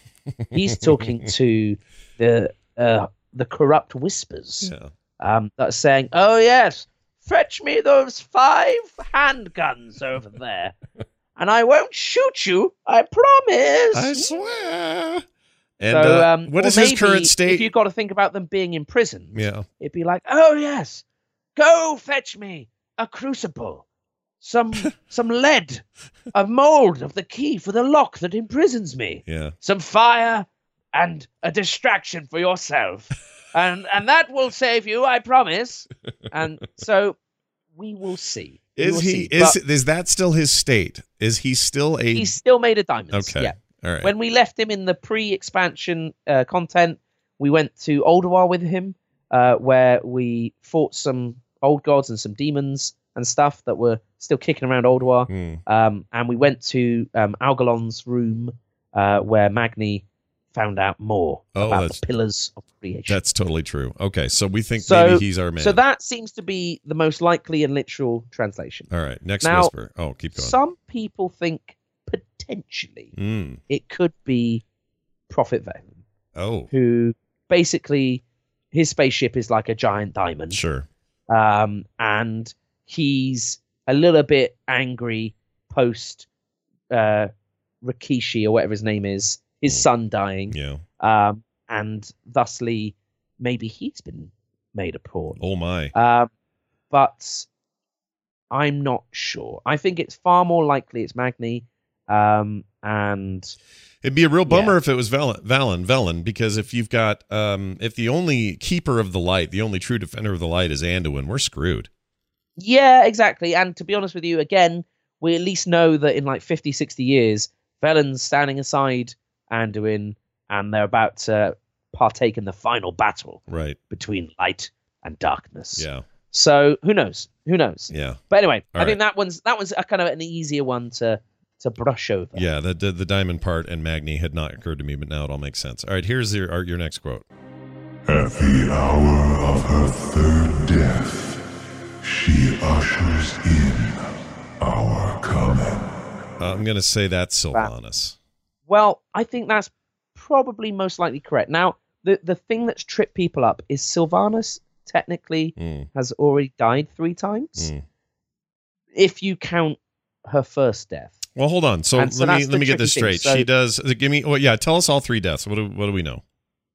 He's talking to the uh, the corrupt whispers Yeah. um, that are saying, "Oh yes, Fetch me those five handguns over there. And I won't shoot you, I promise. I swear. And so uh, um, what or is his maybe current state? If you've got to think about them being imprisoned, Yeah. it'd be like, Oh yes, go fetch me a crucible, some some lead, a mold of the key for the lock that imprisons me, Yeah. some fire, and a distraction for yourself, and and that will save you, I promise. and so we will see. We Is will he see. is But is that still his state? Is he still a he's still made of diamonds? Okay. Yeah. All right. When we left him in the pre-expansion uh, content, we went to Ulduar with him, uh, where we fought some old gods and some demons and stuff that were still kicking around Ulduar. Hmm. Um, and we went to um, Algalon's room, uh, where Magni found out more Oh, about that's- the pillars of creation. That's totally true. Okay, so we think So- maybe he's our man. So that seems to be the most likely and literal translation. All right, next Now, whisper. Oh, keep going. Some people think potentially Mm. it could be Prophet Valen, Oh, who basically his spaceship is like a giant diamond, sure. um, and he's a little bit angry post uh, Rikishi or whatever his name is, his Mm. son dying, Yeah. um, and thusly maybe he's been made a pawn. Oh my. Um, but I'm not sure. I think it's far more likely it's Magni. Um, and it'd be a real bummer yeah. if it was Valen, Valen, Velen, because if you've got, um, if the only keeper of the light, the only true defender of the light is Anduin, we're screwed. Yeah, exactly. And to be honest with you, again, we at least know that in like fifty, sixty years, Velen's standing aside Anduin, and they're about to partake in the final battle right between light and darkness. Yeah. So who knows? Who knows? Yeah. But anyway, All I think right. that one's that one's a kind of an easier one to to brush over. Yeah, the, the the diamond part and Magni had not occurred to me, but now it all makes sense. All right, here's your your next quote. At the hour of her third death, she ushers in our coming. Uh, I'm going to say that's Sylvanas. Well, I think that's probably most likely correct. Now, the the thing that's tripped people up is Sylvanas technically Mm. has already died three times, Mm. if you count her first death. Well, hold on. So, And so let me that's let the me get this tricky straight. thing. So- she does. Give me. Well, yeah. Tell us all three deaths. What do what do we know?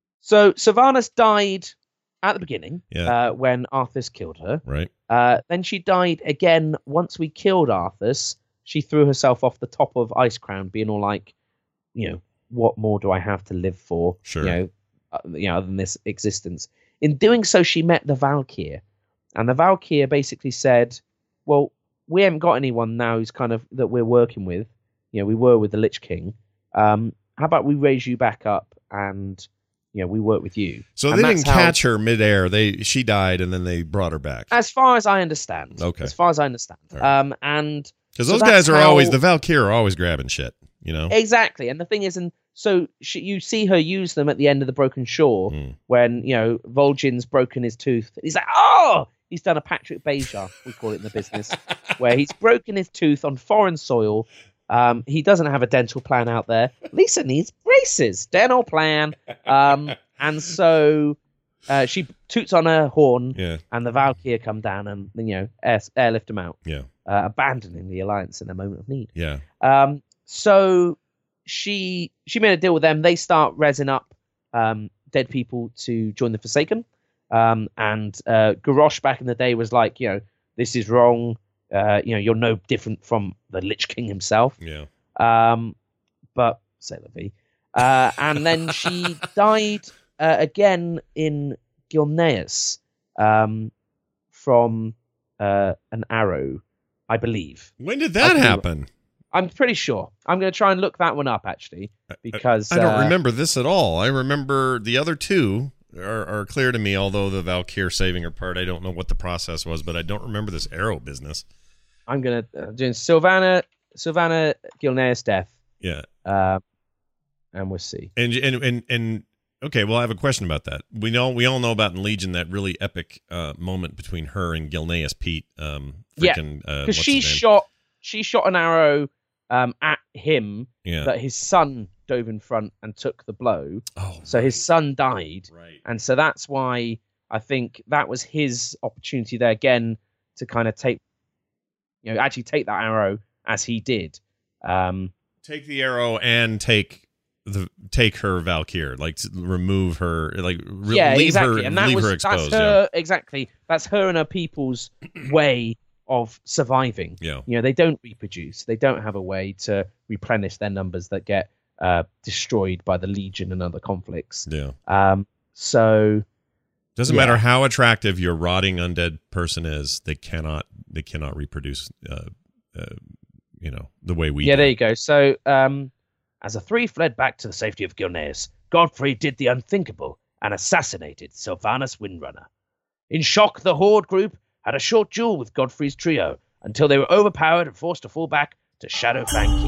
So Sylvanas died at the beginning Yeah. uh, when Arthas killed her. Right. Uh, then she died again once we killed Arthas. She threw herself off the top of Icecrown, being all like, you know, what more do I have to live for? Sure. You know, uh, you know, other than this existence. In doing so, she met the Valkyr, and the Valkyr basically said, "Well, we haven't got anyone now who's kind of that we're working with. You know, we were with the Lich King. Um, how about we raise you back up and." You know, we work with you. So And they that's didn't how- catch her midair. They she died and then they brought her back. As far as I understand. Okay. As far as I understand. All right. Um, and Because so those that's guys are how- always the Valkyr are always grabbing shit. You know. exactly. And the thing is, and so she, you see her use them at the end of the Broken Shore Mm. when you know Vol'jin's broken his tooth. He's like, oh, he's done a Patrick Beja, we call it in the business, where he's broken his tooth on foreign soil. Um, he doesn't have a dental plan out there. Lisa needs braces. Dental plan. Um, and so uh, she toots on her horn, Yeah. and the Valkyr come down and you know air, airlift him out, Yeah. uh, abandoning the alliance in a moment of need. Yeah. Um, so she she made a deal with them. They start rezzing up um, dead people to join the Forsaken. Um, and uh, Garrosh back in the day was like, you know, this is wrong. Uh, you know, you're no different from the Lich King himself. Yeah. Um, but say la vie. Uh, and then she died uh, again in Gilneas um, from uh, an arrow, I believe. When did that Okay. happen? I'm pretty sure. I'm going to try and look that one up actually because I don't uh, remember this at all. I remember the other two are, are clear to me, although the Valkyr saving her part, I don't know what the process was, but I don't remember this arrow business. I'm going to uh, doing Sylvana Sylvana Gilneas death. Yeah. Uh, and we'll see. And and and and okay, well, I have a question about that. We know we all know about in Legion that really epic uh, moment between her and Gilneas Pete. Um, Yeah, freaking, uh, Because what's she his name? shot she shot an arrow um, at him, Yeah. but his son dove in front and took the blow. Oh, So his son died, right. and so that's why I think that was his opportunity there again to kind of take, you know, actually take that arrow as he did. Um, Take the arrow and take the take her Valkyr, like to remove her, like re- yeah, leave exactly, her, and that leave was her exposed. that's her exactly. That's her and her people's way of surviving. Yeah. You know, they don't reproduce. They don't have a way to replenish their numbers that get uh, destroyed by the Legion and other conflicts. Yeah. Um, so Doesn't yeah. matter how attractive your rotting undead person is, they cannot they cannot reproduce. Uh, uh, you know the way we. yeah, do. there you go. So um, as the three fled back to the safety of Gilneas, Godfrey did the unthinkable and assassinated Sylvanas Windrunner. In shock, the Horde group had a short duel with Godfrey's trio until they were overpowered and forced to fall back to Shadowfang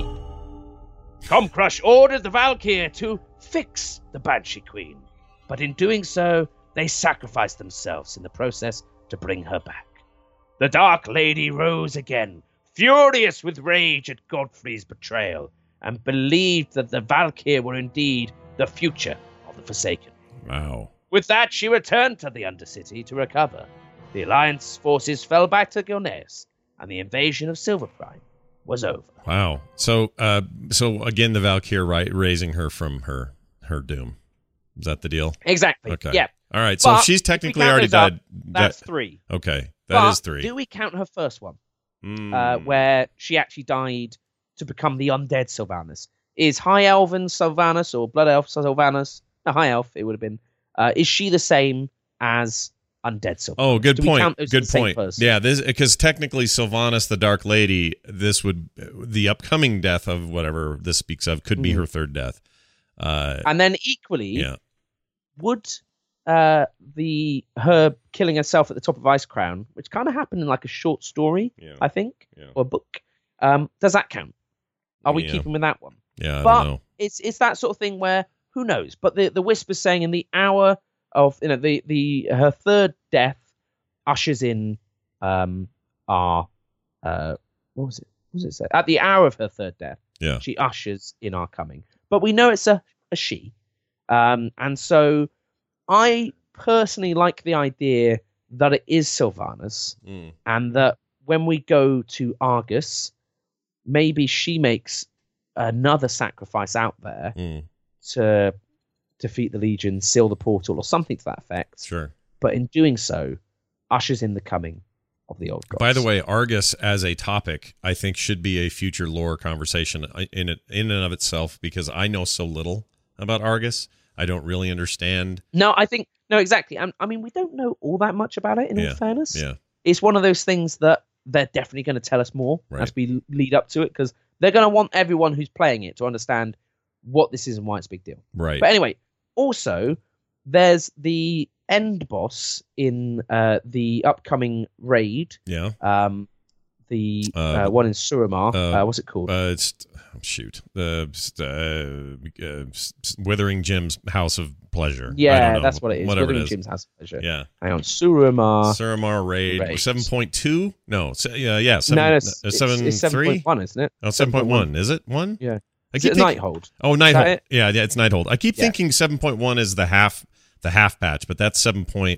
Keep. Comcrush ordered the Valkyr to fix the Banshee Queen, but in doing so, they sacrificed themselves in the process to bring her back. The Dark Lady rose again, furious with rage at Godfrey's betrayal, and believed that the Valkyr were indeed the future of the Forsaken. Wow. With that, she returned to the Undercity to recover. The Alliance forces fell back to Gilneas, and the invasion of Silverprime was over. Wow. So, uh, so again, the Valkyr right raising her from her her doom. Is that the deal? Exactly. Okay. Yeah. All right. So But if she's if we technically count already those up, died. That's that- three. Okay. that But is three. do we count her first one, Mm. uh, where she actually died to become the undead Sylvanas? Is High Elven Sylvanas or Blood Elf Sylvanas? No, High Elf. It would have been. Uh, is she the same as undead Sylvanas? Oh, good Do we point. count those as Good the same point. person? Yeah, this because technically Sylvanas, the Dark Lady, this would the upcoming death of whatever this speaks of could be Mm. her third death. Uh, And then equally, yeah. would uh, the her killing herself at the top of Ice Crown, which kind of happened in like a short story, Yeah. I think, Yeah. or a book, um, does that count? Are we Yeah. keeping with that one? Yeah, I but don't know. it's it's that sort of thing where who knows? But the the Wisper's saying in the hour of you know the the her third death ushers in um our uh what was it what was it say at the hour of her third death Yeah. she ushers in our coming, but we know it's a, a she, um and so I personally like the idea that it is Sylvanas, Mm. and that when we go to Argus, maybe she makes another sacrifice out there Mm. to defeat the Legion, seal the portal, or something to that effect. Sure. But in doing so, ushers in the coming of the old gods. By the way, Argus as a topic, I think should be a future lore conversation in it, in and of itself, because I know so little about Argus. I don't really understand. no, I think no, exactly. I, I mean, we don't know all that much about it. In Yeah, all fairness, Yeah. it's one of those things that they're definitely going to tell us more Right. as we lead up to it, because they're going to want everyone who's playing it to understand what this is and why it's a big deal. Right. But anyway, also there's the end boss in uh, the upcoming raid. Yeah. Um, the Uh, uh, one in Suramar. uh, Uh, what's it called? Uh, it's shoot the uh, uh, Withering Jim's House of Pleasure. I don't yeah, know. that's what it is. Whatever Withering it is. Jim's House of Pleasure. Yeah. Hang on, Suramar. Suramar raid Raid. seven point two. No, se- yeah, yeah, seven, no, no, it's, uh, it's, seven it's seven three. point one, isn't it? Oh, seven point one. Is it one? Yeah. I Is keep it thinking- Nighthold? Oh, that Nighthold. it? Yeah, yeah, it's Nighthold. I keep Yeah. thinking seven point one is the half the half patch, but that's seven point.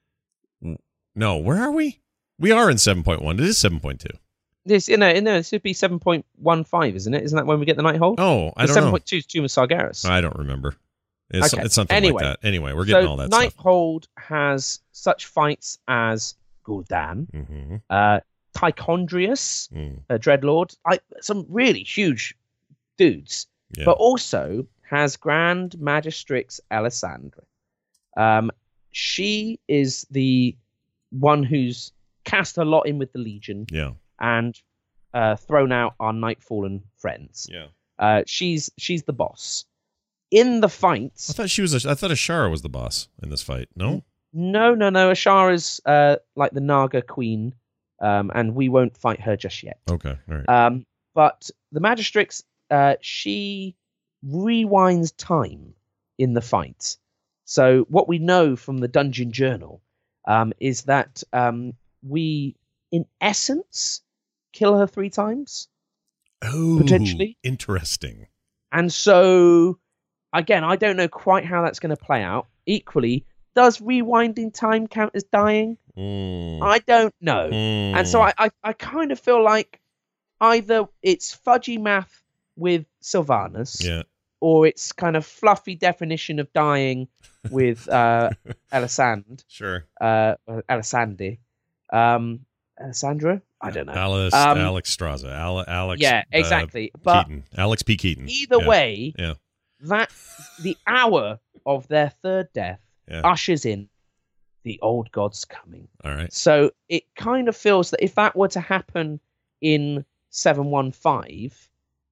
No, where are we? We are in seven point one. It is seven point two. This, you know, you know, it should be seven point one five, isn't it? Isn't that when we get the Nighthold? Oh, I don't seven know. point two is Tomb of Sargeras. I don't remember. It's, Okay. it's something Anyway. like that. Anyway, we're getting so all that stuff. Nighthold has such fights as Gul'dan, Mm-hmm. uh, Tichondrius, Mm, uh, Dreadlord, I, some really huge dudes, yeah. but also has Grand Magistrix Alessandra. Um, she is the one who's cast a lot in with the Legion yeah. and uh, thrown out our Nightfallen friends. Yeah. Uh, she's she's the boss. In the I fights, thought she was. A, I thought Ashara was the boss in this fight. No. no, no, no. Ashara's uh, like the Naga queen, um, and we won't fight her just yet. Okay. All right. Um, but the Magistrix, uh, she rewinds time in the fight. So what we know from the Dungeon Journal um, is that um, we, in essence, kill her three times. Oh, potentially. interesting. And so, again, I don't know quite how that's going to play out. Equally, does rewinding time count as dying? Mm. I don't know. Mm. And so I, I, I kind of feel like either it's fudgy math with Sylvanas, Yeah. or it's kind of fluffy definition of dying with uh, Alessand, Sure. uh, Alessandi, um, Alessandra. I don't know. Alice, Um, Alex Straza, Ale, Alex. yeah, uh, exactly. But Keaton. Alex P. Keaton. either Yeah. way, Yeah. that the hour of their third death Yeah. ushers in the old gods coming. All right. So it kind of feels that if that were to happen in seven one five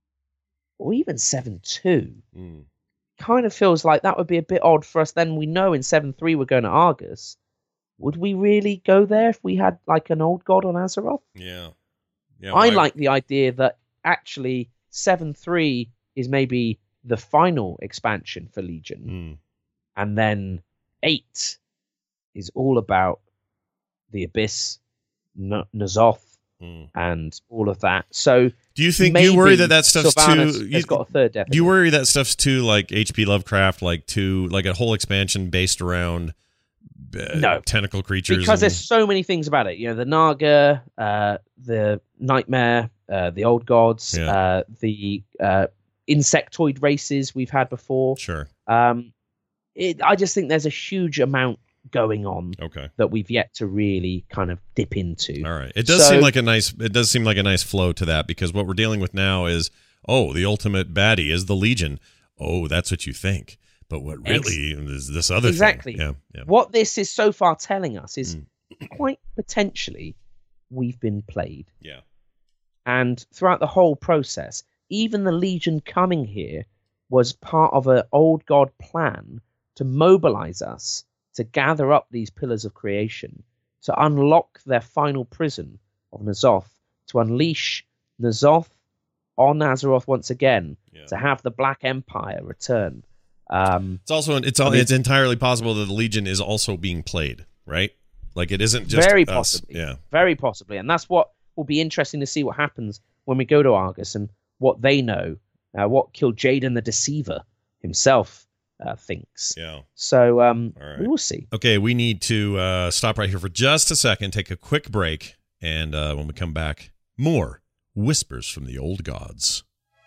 or even seven two, Mm. kind of feels like that would be a bit odd for us. Then we know in seven three we're going to Argus. Would we really go there if we had like an old god on Azeroth? Yeah. Yeah. I why- like the idea that actually seven three is maybe the final expansion for Legion. Mm. And then eight is all about the Abyss, N- N'Zoth, Mm. and all of that. So Do you think maybe you worry that that stuff's Sylvanas too? You, has got a third death. do you in it. worry that stuff's too like H P Lovecraft, like too like a whole expansion based around uh, No. tentacle creatures? Because and- there's so many things about it. You know, the Naga, uh, the Nightmare, uh, the Old Gods, Yeah. uh, the uh, insectoid races we've had before. sure. Um, it, I just think there's a huge amount going on Okay. that we've yet to really kind of dip into. All right. It does So- seem like a nice it does seem like a nice flow to that, because what we're dealing with now is, oh, the ultimate baddie is the Legion. Oh, that's what you think. But what really is this other Exactly. thing? Yeah. Yeah. What this is so far telling us is Mm. quite potentially we've been played. Yeah. And throughout the whole process, even the Legion coming here was part of an old god plan to mobilize us, to gather up these pillars of creation, to unlock their final prison of N'Zoth, to unleash N'Zoth on Azeroth once again, Yeah. to have the Black Empire return. Um, It's also it's all, I mean- it's entirely possible that the Legion is also being played, right? Like it isn't just very us. possibly. Yeah. Very possibly. And that's what will be interesting to see what happens when we go to Argus and what they know, uh, what Kil'jaeden the Deceiver himself uh, thinks. Yeah. So um, All right. we will see. Okay, we need to uh, stop right here for just a second, take a quick break, and uh, when we come back, more Whispers from the Old Gods.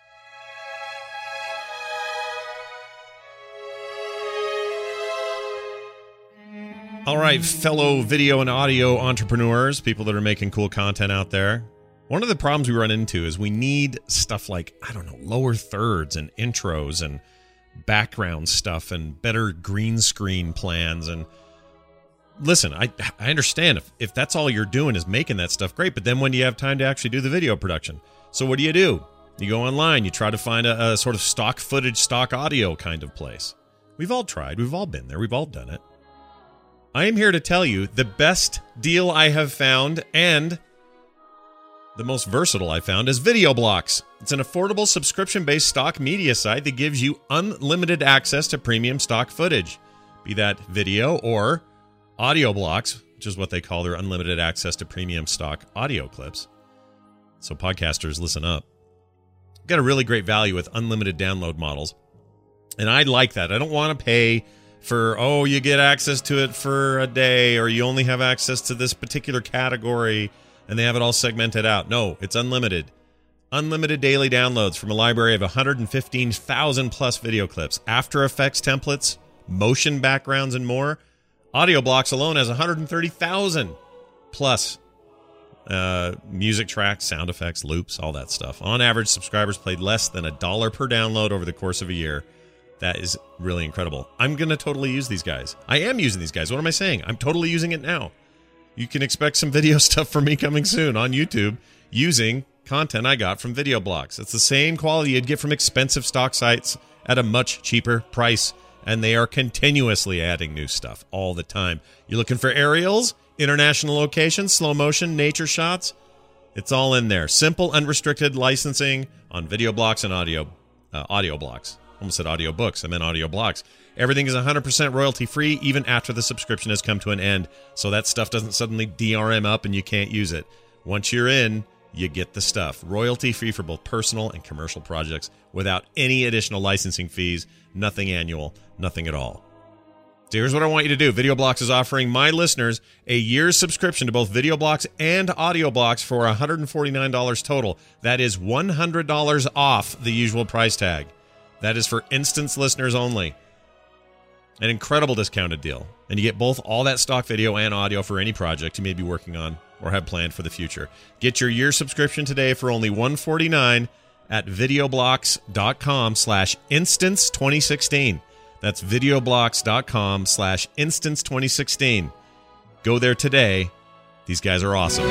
All right, fellow video and audio entrepreneurs, people that are making cool content out there. One of the problems we run into is we need stuff like, I don't know, lower thirds and intros and background stuff and better green screen plans. And listen, I I understand if, if that's all you're doing is making that stuff, great. But then when do you have time to actually do the video production? So what do you do? You go online, you try to find a, a sort of stock footage, stock audio kind of place. We've all tried. We've all been there. We've all done it. I am here to tell you the best deal I have found, and the most versatile I found, is VideoBlocks. It's an affordable subscription-based stock media site that gives you unlimited access to premium stock footage, be that video or audio blocks, which is what they call their unlimited access to premium stock audio clips. So podcasters, listen up. You've got a really great value with unlimited download models, and I like that. I don't want to pay for, oh, you get access to it for a day, or you only have access to this particular category, and they have it all segmented out. No, it's unlimited. Unlimited daily downloads from a library of one hundred fifteen thousand plus video clips, After Effects templates, motion backgrounds, and more. AudioBlocks alone has one hundred thirty thousand plus uh, music tracks, sound effects, loops, all that stuff. On average, subscribers paid less than a dollar per download over the course of a year. That is really incredible. I'm going to totally use these guys. I am using these guys. What am I saying? I'm totally using it now. You can expect some video stuff from me coming soon on YouTube using content I got from VideoBlocks. It's the same quality you'd get from expensive stock sites at a much cheaper price, and they are continuously adding new stuff all the time. You're looking for aerials, international locations, slow motion, nature shots? It's all in there. Simple, unrestricted licensing on VideoBlocks and audio uh, audio blocks. Almost said audio books. I meant audio blocks. Everything is one hundred percent royalty free, even after the subscription has come to an end. So that stuff doesn't suddenly D R M up and you can't use it. Once you're in, you get the stuff. Royalty free for both personal and commercial projects without any additional licensing fees. Nothing annual. Nothing at all. So here's what I want you to do. VideoBlocks is offering my listeners a year's subscription to both VideoBlocks and AudioBlocks for one hundred forty-nine dollars total. That is one hundred dollars off the usual price tag. That is for Instance listeners only. An incredible discounted deal. And you get both all that stock video and audio for any project you may be working on or have planned for the future. Get your year subscription today for only one hundred forty-nine dollars at videoblocks.com slash instance 2016. That's videoblocks.com slash instance 2016. Go there today. These guys are awesome.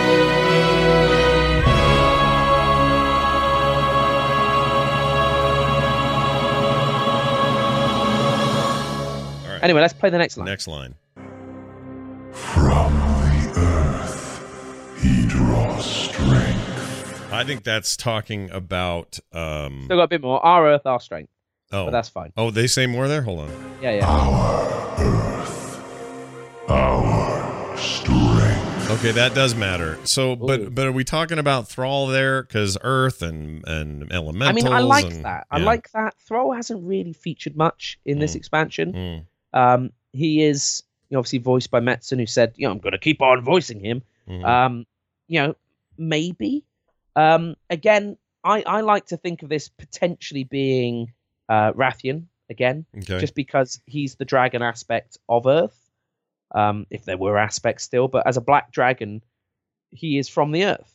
Anyway, let's play the next line. Next line. From the earth he draws strength. I think that's talking about. Um, Still got a bit more. Our earth, our strength. oh, But that's fine. Oh, they say more there? Hold on. Yeah, yeah. Our earth. Our strength. Okay, that does matter. So, Ooh. but but are we talking about Thrall there? Because Earth and and elementals. I mean, I like and- that. I yeah. like that. Thrall hasn't really featured much in this Mm. expansion. Mm. Um, he is you know, obviously voiced by Metzen, who said, you know, I'm going to keep on voicing him. Mhm. Um, you know, maybe. Um, again, I, I like to think of this potentially being uh, Rathian again, Okay. just because he's the dragon aspect of Earth. Um, if there were aspects still, but as a black dragon, he is from the Earth.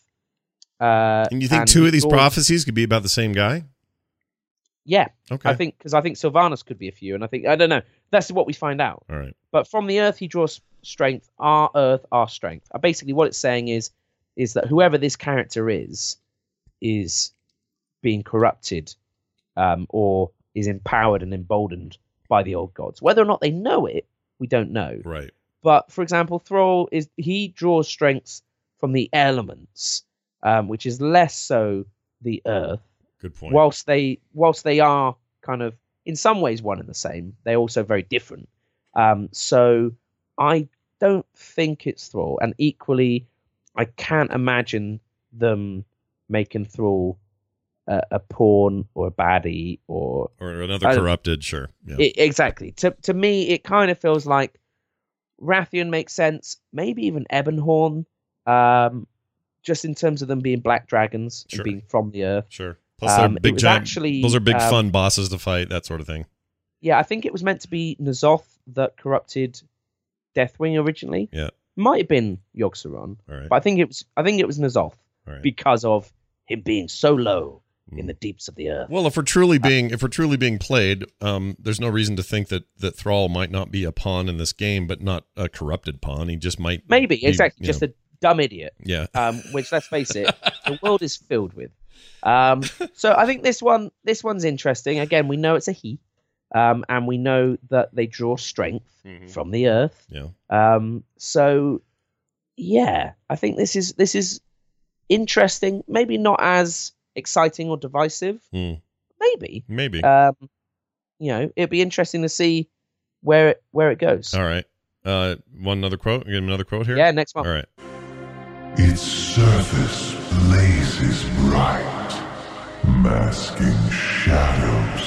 Uh, and you think and two of these Thor- prophecies could be about the same guy? Yeah, Okay. I think because I think Sylvanas could be a few, and I think I don't know. That's what we find out. All right. But from the Earth, he draws strength. Our Earth, our strength. Uh, Basically, what it's saying is, is that whoever this character is, is being corrupted, um, or is empowered and emboldened by the old gods. Whether or not they know it, we don't know. Right. But for example, Thrall is he draws strengths from the elements, um, which is less so the Earth. Good point. Whilst they whilst they are kind of in some ways one and the same, they're also very different. Um, so I don't think it's Thrall, and equally, I can't imagine them making Thrall a, a pawn or a baddie or or another I- corrupted, sure. Yeah. it, exactly. To to me, it kind of feels like Rathian makes sense. Maybe even Ebonhorn, um, just in terms of them being black dragons Sure. and being from the Earth. Sure. Plus, they're Um, it big was giant. actually, those are big um, fun bosses to fight. That sort of thing. Yeah, I think it was meant to be N'Zoth that corrupted Deathwing originally. Yeah. Might have been Yogg-Saron, All right. but I think it was I think it was N'Zoth All right. because of him being so low Mm. in the deeps of the earth. Well, if we're truly being if we're truly being played, um, there's no reason to think that that Thrall might not be a pawn in this game, but not a corrupted pawn. He just might Maybe be, exactly, you just know, a dumb idiot. yeah. Um, which let's face it, the world is filled with. Um, so I think this one this one's interesting. Again, we know it's a he, um, and we know that they draw strength Mhm. from the earth. Yeah. Um, so yeah, I think this is this is interesting. Maybe not as exciting or divisive. Mm. Maybe. Maybe. Um, you know, it'd be interesting to see where it where it goes. All right. Uh, one other quote. Give him another quote here. Yeah, next one. All right. Its surface blazes bright, masking shadows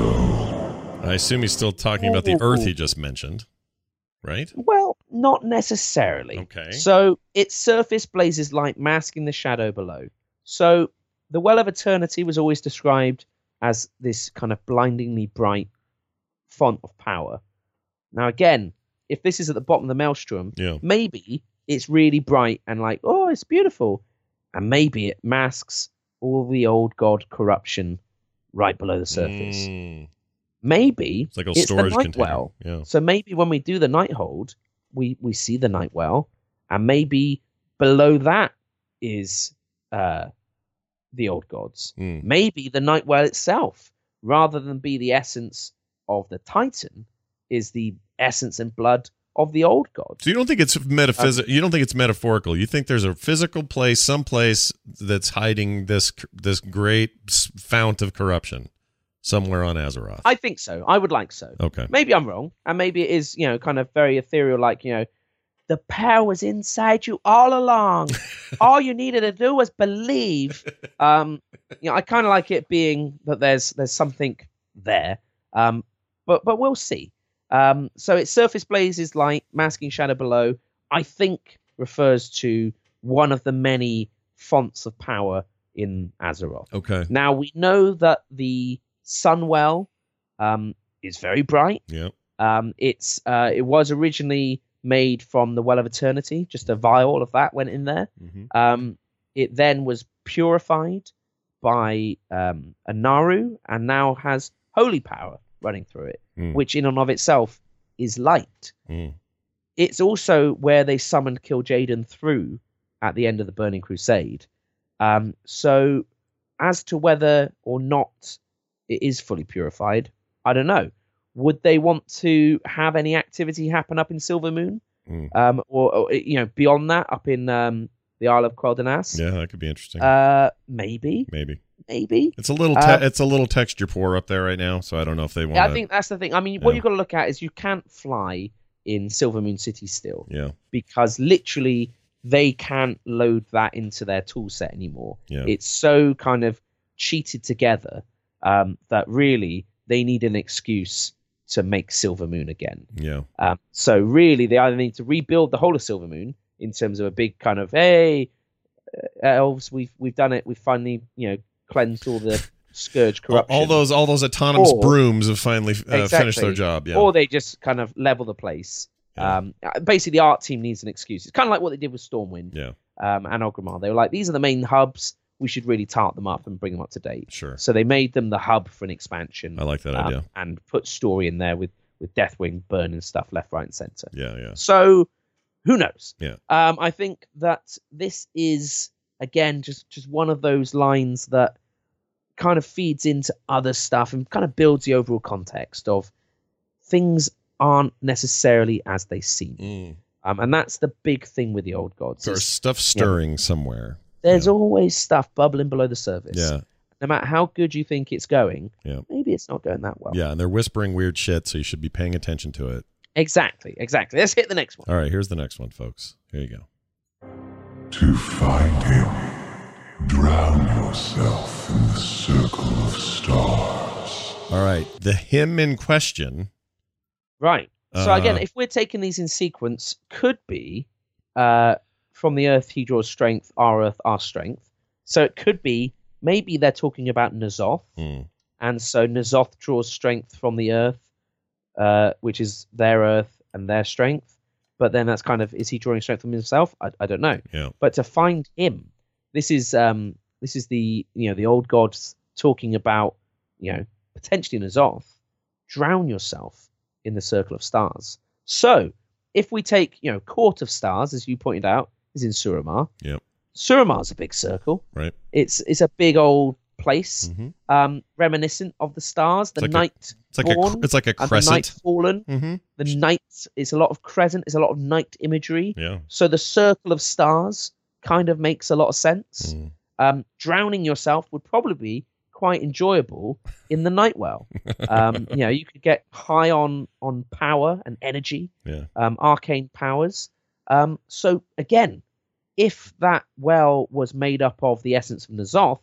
below. I assume he's still talking about the Earth Ooh. he just mentioned, right? Well, not necessarily. Okay. So its surface blazes light, masking the shadow below. So the Well of Eternity was always described as this kind of blindingly bright font of power. Now, again, if this is at the bottom of the maelstrom, Yeah. maybe it's really bright and like, oh, it's beautiful. And maybe it masks all the old god corruption right below the surface. Mm. Maybe It's like a it's storage the container. Nightwell. Yeah. So maybe when we do the Nighthold, we, we see the Nightwell, and maybe below that is uh, the old gods. Mm. Maybe the Nightwell itself, rather than be the essence of the Titan, is the essence and blood of the old gods. So you don't think it's metaphysical? you don't think it's metaphorical? You think there's a physical place, someplace that's hiding this this great s- fount of corruption somewhere on Azeroth? I think so. I would like so. Okay. Maybe I'm wrong, and maybe it is, you know, kind of very ethereal, like, you know, the power was inside you all along. All you needed to do was believe. Um, you know, I kind of like it being that there's there's something there, um, but but we'll see. Um, so its surface blazes light, masking shadow below. I think refers to one of the many fonts of power in Azeroth. Okay. Now we know that the Sunwell um, is very bright. Yeah. Um, it's uh, it was originally made from the Well of Eternity. Just a vial of that went in there. hmm Um, it then was purified by um, a Naru and now has holy power running through it, Mm. which in and of itself is light. Mm. It's also where they summoned Kil'jaeden through at the end of the Burning Crusade. Um, so as to whether or not it is fully purified, I don't know. Would they want to have any activity happen up in Silvermoon? Mm. Um, or, or, you know, beyond that, up in um, the Isle of Quel'Danas? Yeah, that could be interesting. Uh, maybe, Maybe maybe. it's a little te- uh, it's a little texture poor up there right now, so I don't know if they want. Yeah, I think that's the thing. I mean, what Yeah. you've got to look at is you can't fly in Silvermoon City still, Yeah. because literally they can't load that into their tool set anymore. Yeah. It's so kind of cheated together um, that really they need an excuse to make Silvermoon again. Yeah. Um, so really, they either need to rebuild the whole of Silvermoon in terms of a big kind of, hey, uh, elves, we've we've done it. We've finally, you know, cleansed all the scourge corruption. All those, all those autonomous Or- brooms have finally uh, Exactly. finished their job. Yeah. Or they just kind of level the place. Yeah. Um, basically, the art team needs an excuse. It's kind of like what they did with Stormwind yeah. um, and Orgrimmar. They were like, these are the main hubs. We should really tart them up and bring them up to date. Sure. So they made them the hub for an expansion. I like that um, idea. And put story in there with, with Deathwing burning stuff left, right, and center. Yeah. Yeah. So who knows? Yeah. Um, I think that this is, again, just, just one of those lines that kind of feeds into other stuff and kind of builds the overall context of things aren't necessarily as they seem. Mm. Um, and that's the big thing with the old gods. There's is stuff stirring somewhere. There's yeah. always stuff bubbling below the surface. Yeah. No matter how good you think it's going, Yeah. maybe it's not going that well. Yeah. And they're whispering weird shit, so you should be paying attention to it. Exactly. Exactly. Let's hit the next one. All right. Here's the next one, folks. Here you go. To find him, drown yourself in the circle of stars. All right. The hymn in question. Right. So Uh, again, if we're taking these in sequence, could be uh, from the earth he draws strength, our earth, our strength. So it could be maybe they're talking about N'Zoth, Mm. and so N'Zoth draws strength from the earth, uh, which is their earth and their strength. But then that's kind of, is he drawing strength from himself? I, I don't know. Yeah. But to find him, this is um, this is the you know the old gods talking about you know potentially N'Zoth. Drown yourself in the circle of stars. So if we take you know Court of Stars, as you pointed out, is in Suramar. Yep. Suramar's a big circle. Right. It's it's a big old place, Mhm. um, reminiscent of the stars. The like a- night It's like a born cr- it's like a and the night crescent. fallen. Mm-hmm. The night is a lot of crescent. It's a lot of night imagery. Yeah. So the circle of stars kind of makes a lot of sense. Mm. Um, drowning yourself would probably be quite enjoyable in the night well. Um, you know, you could get high on on power and energy, Yeah. um, arcane powers. Um, so again, if that well was made up of the essence of N'Zoth,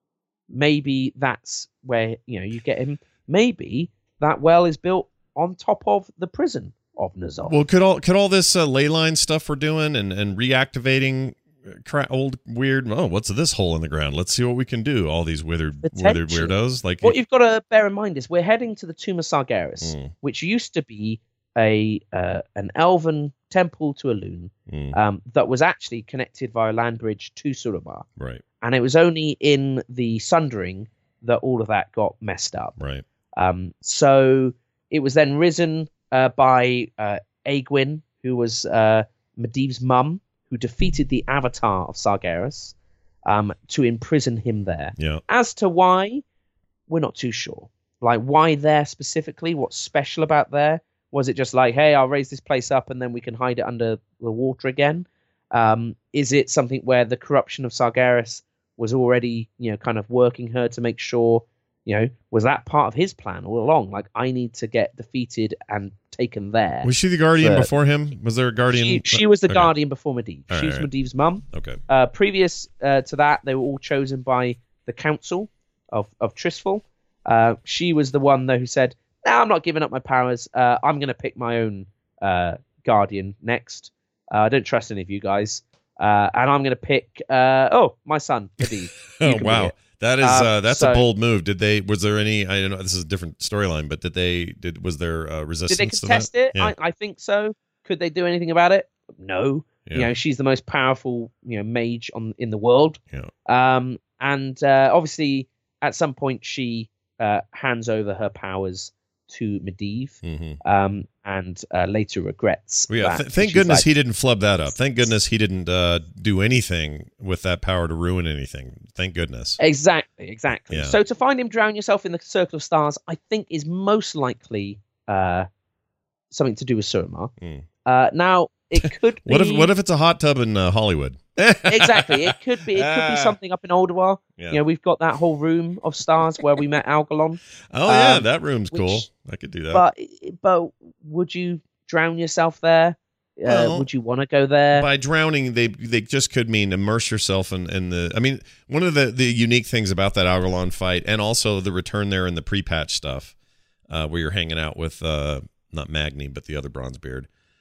maybe that's where you know you get him. Maybe that well is built on top of the prison of N'Zoth. Well, could all could all this uh, ley line stuff we're doing and and reactivating uh, cra- old weird? Oh, what's this hole in the ground? Let's see what we can do. All these withered withered Potentially. weirdos. Like What you've got to bear in mind is we're heading to the Tomb of Sargeras, Mm. which used to be a uh, an elven temple to Elune Mm, um, that was actually connected via land bridge to Suramar. right, And it was only in the Sundering that all of that got messed up. right. Um, so it was then risen uh, by uh, Aegwyn, who was uh, Medivh's mum, who defeated the Avatar of Sargeras um, to imprison him there. Yeah. As to why, we're not too sure. Like, why there specifically? What's special about there? Was it just like, hey, I'll raise this place up and then we can hide it under the water again? Um, is it something where the corruption of Sargeras was already, you know, kind of working her to make sure, you know, was that part of his plan all along? Like, I need to get defeated and taken there. Was she the guardian But- before him? Was there a guardian? She, she was the Okay. guardian before Medivh. All She right, was all right. Medivh's mum. Okay. Uh, previous uh, to that, they were all chosen by the council of, of Tristful. Uh, she was the one, though, who said, no, I'm not giving up my powers. Uh, I'm going to pick my own uh, guardian next. Uh, I don't trust any of you guys. Uh, and I'm going to pick, uh, oh, my son, Medivh. You Oh can be wow, it. that is Um, uh, that's so- a bold move. Did they? Was there any? I don't know. This is a different storyline, but did they? Did was there uh, Did resistance? they to contest that? it? Yeah. I, I think so. Could they do anything about it? No. You Yeah. know, she's the most powerful, you know, mage on in the world. Yeah. Um, and uh, obviously, at some point, she uh, hands over her powers to Medivh, Mhm. um, and uh, later regrets. Well, yeah. that. Th- thank She's goodness like, he didn't flub that up. Thank goodness he didn't uh, do anything with that power to ruin anything. Thank goodness. Exactly, exactly. Yeah. So to find him drown yourself in the circle of stars, I think is most likely uh, something to do with Suramar. Mm. Uh, now it could be What if what if it's a hot tub in uh, Hollywood? exactly. It could be. It could be something up in Alderwar. Yeah. You know, we've got that whole room of stars where we met Algalon. Oh yeah, Um, that room's which- cool. I could do that. But but would you drown yourself there? Uh, Well, would you want to go there? By drowning, they they just could mean immerse yourself in, in the. I mean, one of the, the unique things about that Algalon fight, and also the return there in the pre-patch stuff, uh, where you're hanging out with uh, not Magni, but the other Bronzebeard,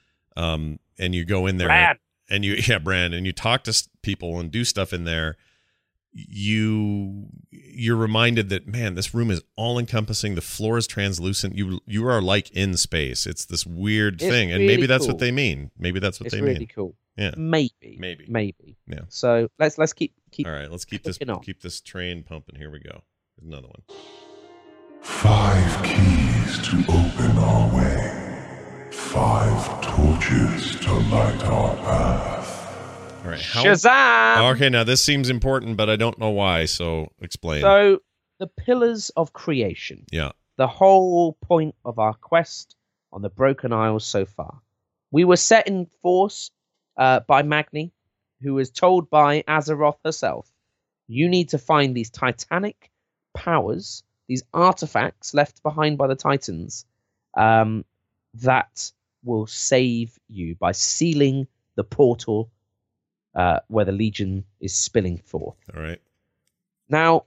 um, and you go in there Brad. and you yeah, Brand, and you talk to s- people and do stuff in there. you you're reminded that, man, this room is all encompassing. The floor is translucent. You you are like in space. It's this weird It's thing, and really maybe that's cool. what they mean. Maybe that's what It's they really mean. cool. Yeah. Maybe. Maybe. Maybe. Yeah. So let's let's keep keep. All right, let's keep this clicking on. keep this train pumping. Here we go. There's another one. Five keys to open our way. Five torches to light our path. All right. How, Shazam! okay, now this seems important, but I don't know why. So explain. So the pillars of creation. yeah. The whole point of our quest on the Broken Isles so far. We were set in force uh, by Magni, who was told by Azeroth herself, you need to find these titanic powers, these artifacts left behind by the Titans, um, that will save you by sealing the portal uh, where the Legion is spilling forth. All right. Now,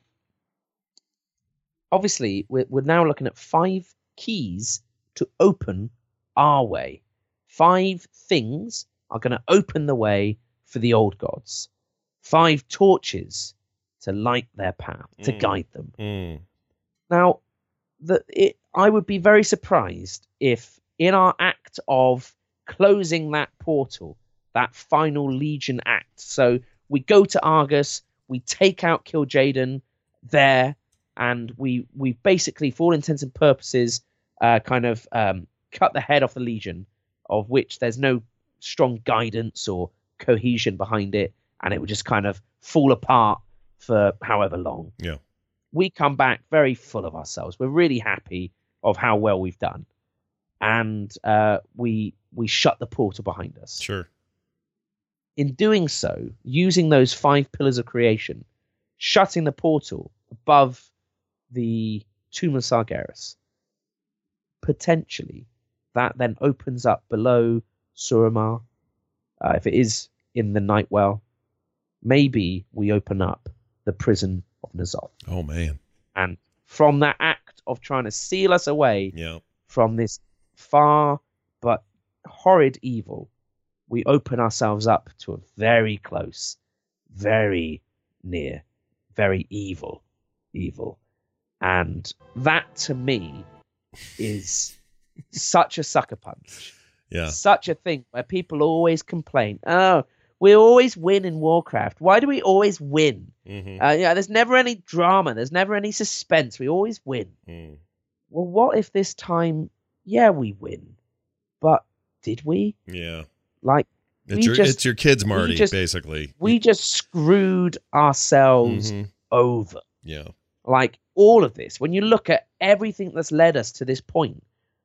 obviously, we're, we're now looking at five keys to open our way. Five things are going to open the way for the old gods. Five torches to light their path, to Mm. guide them. Mm. Now, the, it, I would be very surprised if in our act of closing that portal, that final Legion act, so we go to Argus, we take out Kil'jaeden there, and we we basically, for all intents and purposes, uh, kind of um, cut the head off the Legion, of which there's no strong guidance or cohesion behind it, and it would just kind of fall apart for however long. Yeah. We come back very full of ourselves. We're really happy of how well we've done, and uh, we we shut the portal behind us. Sure. In doing so, using those five pillars of creation, shutting the portal above the Tomb of Sargeras, potentially that then opens up below Suramar. Uh, if it is in the Nightwell, maybe we open up the prison of N'Zoth. Oh man. And from that act of trying to seal us away Yeah. from this far but horrid evil, we open ourselves up to a very close, very near, very evil evil. And that, to me, is such a sucker punch. Yeah. Such a thing where people always complain, oh, we always win in Warcraft. Why do we always win? Mm-hmm. Uh, yeah, there's never any drama. There's never any suspense. We always win. Mm. Well, what if this time, yeah, we win. But did we? Yeah. Like, It's we your just, it's your kids, Marty, just- basically. we just screwed ourselves Mhm. over. Yeah. Like, all of this, when you look at everything that's led us to this point,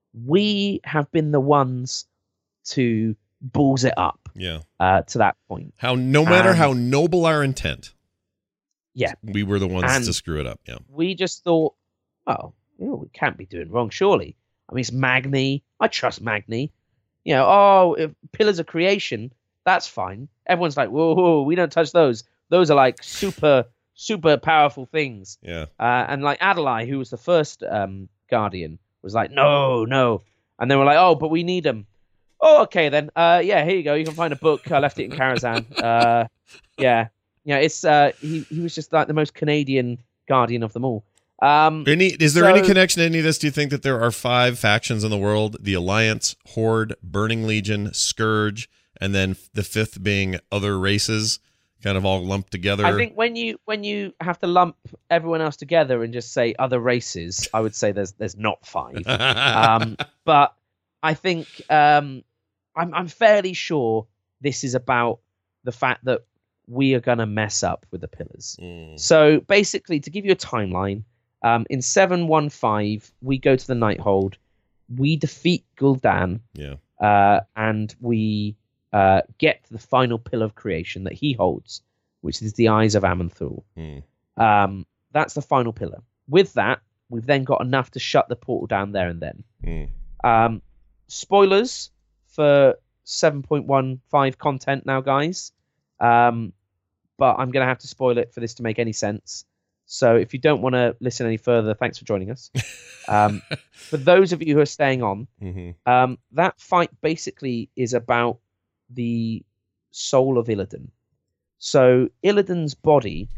we have been the ones to balls it up Yeah. uh, to that point. How no matter And- how noble our intent, Yeah. we were the ones And- to screw it up. Yeah. We just thought, oh, you know, we can't be doing wrong, surely. I mean, it's Magni. I trust Magni. You know, oh, if Pillars of Creation, that's fine. Everyone's like, whoa, whoa, we don't touch those. Those are like super, super powerful things. Yeah. Uh, and like Adalai, who was the first um, Guardian, was like, no, no. And they were like, oh, but we need them. Oh, okay then. Uh, yeah, here you go. You can find a book. I left it in Karazhan. Uh, yeah, yeah. It's uh, he. He was just like the most Canadian Guardian of them all. Um, Any is there so- any connection to any of this? Do you think that there are five factions in the world? The Alliance, Horde, Burning Legion, Scourge, and then the fifth being other races, kind of all lumped together. I think when you when you have to lump everyone else together and just say other races, I would say there's there's not five. um, but I think um, I'm I'm fairly sure this is about the fact that we are going to mess up with the pillars. Mm. So basically, to give you a timeline, um, in seven one five, we go to the Nighthold, we defeat Gul'dan, Yeah. uh, and we uh, get to the final pillar of creation that he holds, which is the Eyes of Aman'Thul. Mm. Um, that's the final pillar. With that, we've then got enough to shut the portal down there and then. Mm. Um, spoilers for seven point one five content now, guys. Um, but I'm going to have to spoil it for this to make any sense. So if you don't want to listen any further, thanks for joining us. Um, for those of you who are staying on, hmm um, that fight basically is about the soul of Illidan. So Illidan's body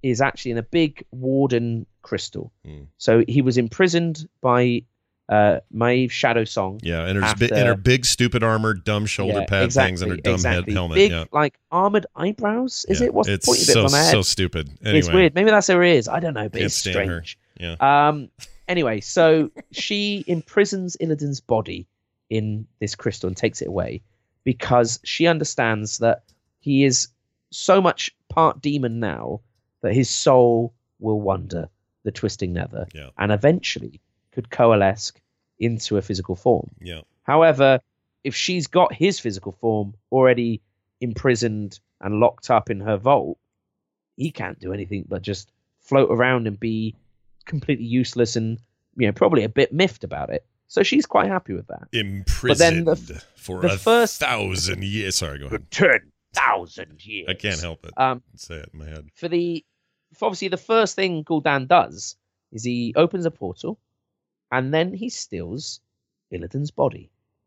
is actually in a big Warden crystal. Mm. So he was imprisoned by uh, Maeve's Shadow Song. Yeah, and her, after, in her big stupid armor, dumb shoulder yeah, pad exactly, things, and her dumb exactly. head helmet. Big, yeah. like armored eyebrows. Is Yeah, it? What's it's the pointy bit so, on her head? so stupid. Anyway, It's weird. Maybe that's her ears. I don't know, but Can't it's stand her. strange. Yeah. Um. Anyway, so she imprisons Illidan's body in this crystal and takes it away because she understands that he is so much part demon now that his soul will wander the twisting nether Yeah. and eventually could coalesce into a physical form. Yeah. However, if she's got his physical form already imprisoned and locked up in her vault, he can't do anything but just float around and be completely useless and, you know, probably a bit miffed about it. So she's quite happy with that. Imprisoned But then the, for the a first thousand years. Sorry, go ahead. Ten thousand years. I can't help it. um Say it in my head. for the for obviously the first thing Gul'dan does is he opens a portal and then he steals Illidan's body.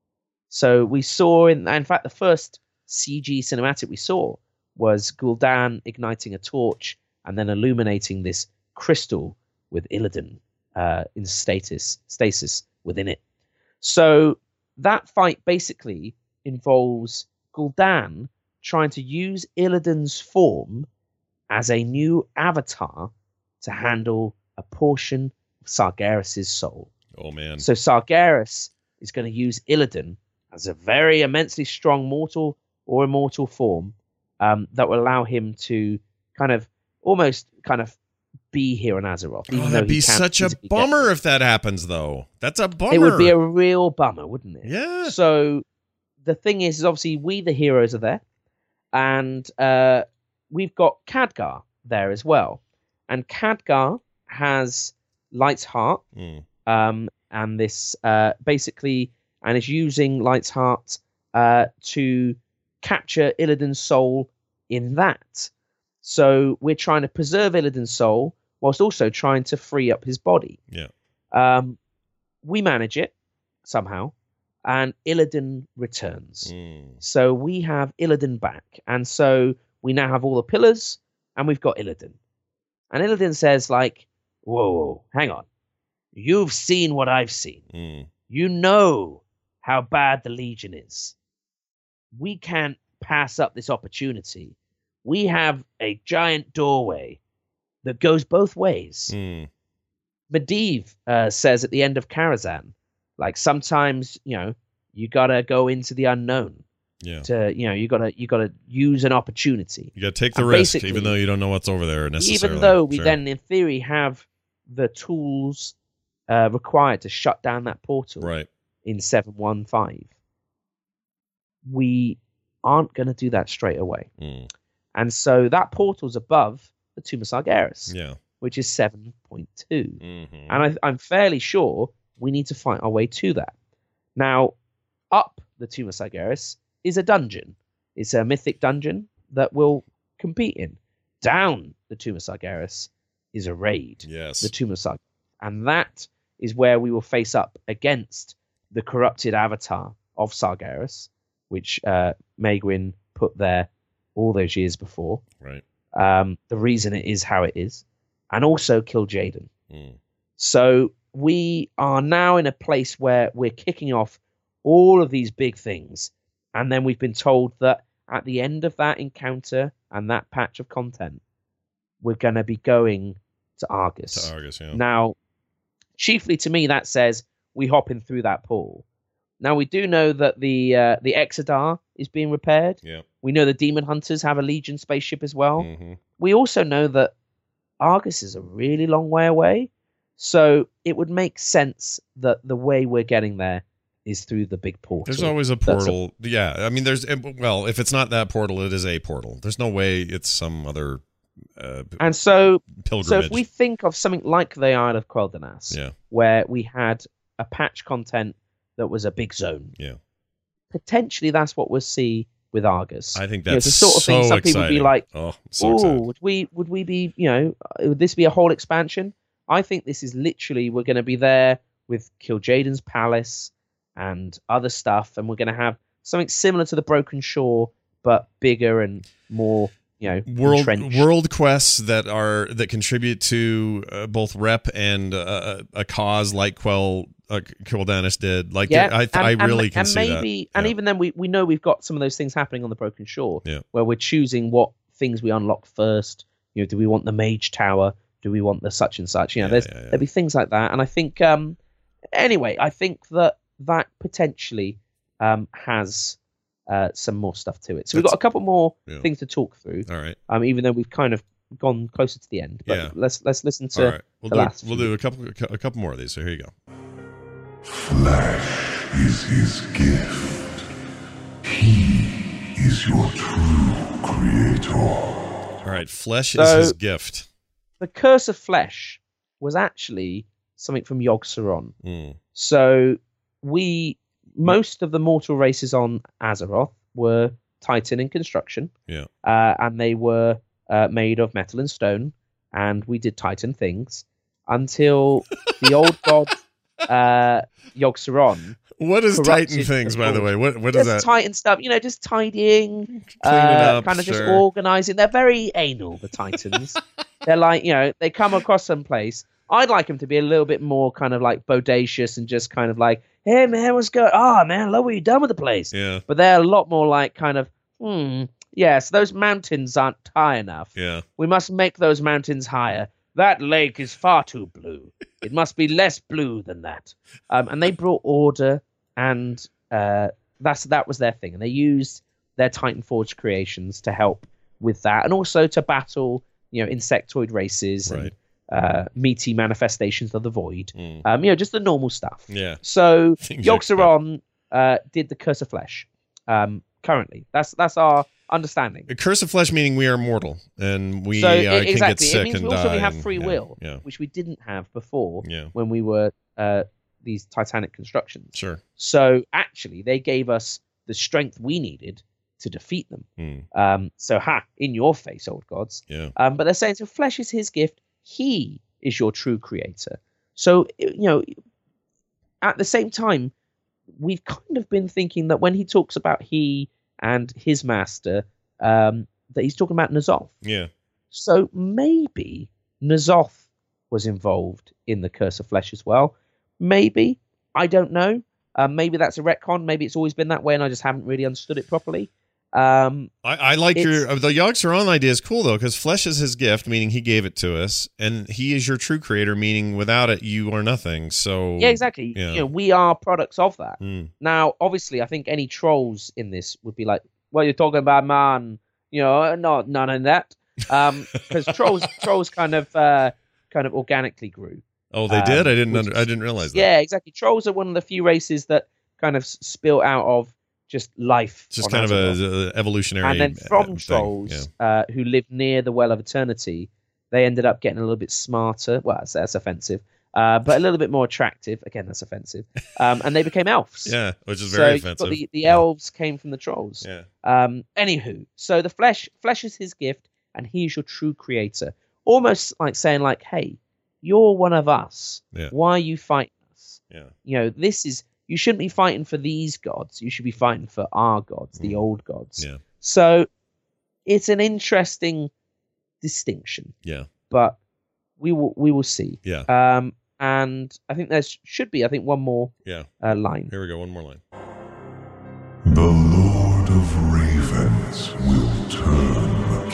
So we saw in in fact the first C G cinematic we saw was Gul'dan igniting a torch and then illuminating this crystal with Illidan uh, in status stasis within it. So that fight basically involves Gul'dan trying to use Illidan's form as a new avatar to handle a portion of Sargeras' soul. Oh man. So Sargeras is going to use Illidan as a very immensely strong mortal or immortal form um, that will allow him to kind of almost kind of be here on Azeroth. Oh, Even though that'd he be can't such a physically get bummer there. if that happens, though. That's a bummer. It would be a real bummer, wouldn't it? Yeah. So the thing is, is obviously we the heroes are there, and uh, we've got Khadgar there as well, and Khadgar has Light's Heart, Mm. um, and this uh, basically, and is using Light's Heart uh, to capture Illidan's soul in that. So we're trying to preserve Illidan's soul whilst also trying to free up his body. Yeah. Um, we manage it somehow, and Illidan returns. Mm. So we have Illidan back, and so we now have all the pillars, and we've got Illidan. And Illidan says, like, whoa, whoa, hang on. You've seen what I've seen. Mm. You know how bad the Legion is. We can't pass up this opportunity. We have a giant doorway that goes both ways. Mm. Medivh uh, says at the end of Karazhan, like sometimes, you know, you gotta go into the unknown. Yeah. To you know, you gotta you gotta use an opportunity. You got to take the And risk, basically, even though you don't know what's over there necessarily. Even though we Sure. then, in theory, have the tools uh, required to shut down that portal Right. in seven one five, we aren't going to do that straight away. Mm. And so that portal's above the Tomb of Sargeras, Yeah. which is seven point two. Mm-hmm. And I, I'm fairly sure we need to fight our way to that. Now, up the Tomb of Sargeras is a dungeon. It's a mythic dungeon that we'll compete in. Down the Tomb of Sargeras is a raid. Yes. The Tomb of Sargeras. And that is where we will face up against the corrupted avatar of Sargeras, which uh, Megwin put there all those years before. Right. Um, the reason it is how it is. And also kill Jaden. Mm. So we are now in a place where we're kicking off all of these big things. And then we've been told that at the end of that encounter and that patch of content, we're going to be going to Argus. To Argus, yeah. Now, chiefly to me, that says we hop in through that pool. Now, we do know that the uh, the Exodar is being repaired. Yeah. We know the Demon Hunters have a Legion spaceship as well. Mm-hmm. We also know that Argus is a really long way away. So it would make sense that the way we're getting there is through the big portal. There's always a That's portal. yeah. I mean, there's, well, if it's not that portal, it is a portal. There's no way it's some other uh, And so, pilgrimage. so if we think of something like the Isle of Quel'Danas, Yeah. where we had a patch content that was a big zone, Yeah. potentially that's what we'll see with Argus. I think You know, that's the sort of so thing some exciting. people would be like, oh, I'm so "Oh, excited. would we would we be, you know, uh, would this be a whole expansion?" I think this is literally we're going to be there with Kil'jaeden's palace and other stuff, and we're going to have something similar to the Broken Shore, but bigger and more, you know, world entrenched. world quests that are that contribute to uh, both rep and uh, a cause like Quell uh, Quelldanis did. Like Yeah, I, and, I really and, can and see maybe, that. And Yeah. even then, we, we know we've got some of those things happening on the Broken Shore, Yeah. where we're choosing what things we unlock first. You know, do we want the Mage Tower? Do we want the such and such? You know, Yeah, there's yeah, yeah. there'll be things like that. And I think, um, anyway, I think that that potentially um, has uh, some more stuff to it. So we've That's- got a couple more yeah. things to talk through. All right. Um, even though we've kind of gone closer to the end, but Yeah. let's let's listen to All right. We'll the do last. we'll few. do a couple a couple more of these. So here you go. Flesh is his gift. He is your true creator. All right. Flesh is So- his gift. The Curse of Flesh was actually something from Yogg-Saron. Mm. So we most of the mortal races on Azeroth were Titan in construction, Yeah. uh, and they were uh, made of metal and stone, and we did Titan things until the old god uh, Yogg-Saron. What is Corrupted Titan things, by the the way? What what is Just that? Titan stuff, you know, just tidying, uh, up, kind of just sure. organizing. They're very anal, the Titans. They're like, you know, they come across some place. I'd like them to be a little bit more kind of like bodacious and just kind of like, hey man, what's going? Oh man, love what you done with the place. Yeah. But they're a lot more like kind of, hmm, yes, those mountains aren't high enough. Yeah. We must make those mountains higher. That lake is far too blue. It must be less blue than that. Um, and they brought order, and uh, that's that was their thing. And they used their Titan Forge creations to help with that, and also to battle, you know, insectoid races Right. and uh, meaty manifestations of the void. Mm. Um, you know, just the normal stuff. Yeah. So Things you Yogg-Saron uh, did the Curse of Flesh. Um, currently, that's that's our understanding. A curse of flesh meaning we are mortal and we so uh, it- can get exactly, sick it means and we also die we have and- free yeah, will, Yeah. which we didn't have before Yeah. when we were uh, these Titanic constructions. Sure. So actually, they gave us the strength we needed to defeat them. Mm. Um, so ha, in your face, old gods. Yeah. Um, but they're saying, so flesh is his gift. He is your true creator. So, you know, at the same time, we've kind of been thinking that when he talks about he and his master, um, that he's talking about N'Zoth. Yeah. So maybe N'Zoth was involved in the Curse of Flesh as well. Maybe. I don't know. Um, maybe that's a retcon. Maybe it's always been that way and I just haven't really understood it properly. Um, I, I like It's- your uh, the Yogg-Saron idea is cool though because flesh is his gift, meaning he gave it to us, and he is your true creator, meaning without it you are nothing. So yeah, exactly. Yeah. You know, we are products of that. Mm. Now, obviously, I think any trolls in this would be like, "What you're talking about, man? You know, no, none of that." Um, because trolls, trolls kind of, uh, kind of organically grew. Oh, they Um, did. I didn't. which Under, is- I didn't realize that. Yeah, exactly. Trolls are one of the few races that kind of s- spill out of just life. Just on kind of Azeroth. a, a evolutionary. and then uh, from thing. trolls Yeah. uh, who lived near the Well of Eternity, they ended up getting a little bit smarter. Well, that's, that's offensive, uh, but a little bit more attractive. Again, that's offensive. Um, and they became elves. Yeah, which is so very you've got offensive. the, the Yeah. elves came from the trolls. Yeah. Um, anywho, so the flesh, flesh is his gift, and he is your true creator. Almost like saying, like, "Hey, you're one of us. Yeah. Why are you fighting us? Yeah. You know, this is you shouldn't be fighting for these gods. You should be fighting for our gods, the Mm. old gods." Yeah. So it's an interesting distinction, Yeah. but we will we will see. Yeah. Um, and I think there should be, I think, one more Yeah. uh, line. Here we go. One more line. The Lord of Ravens will turn the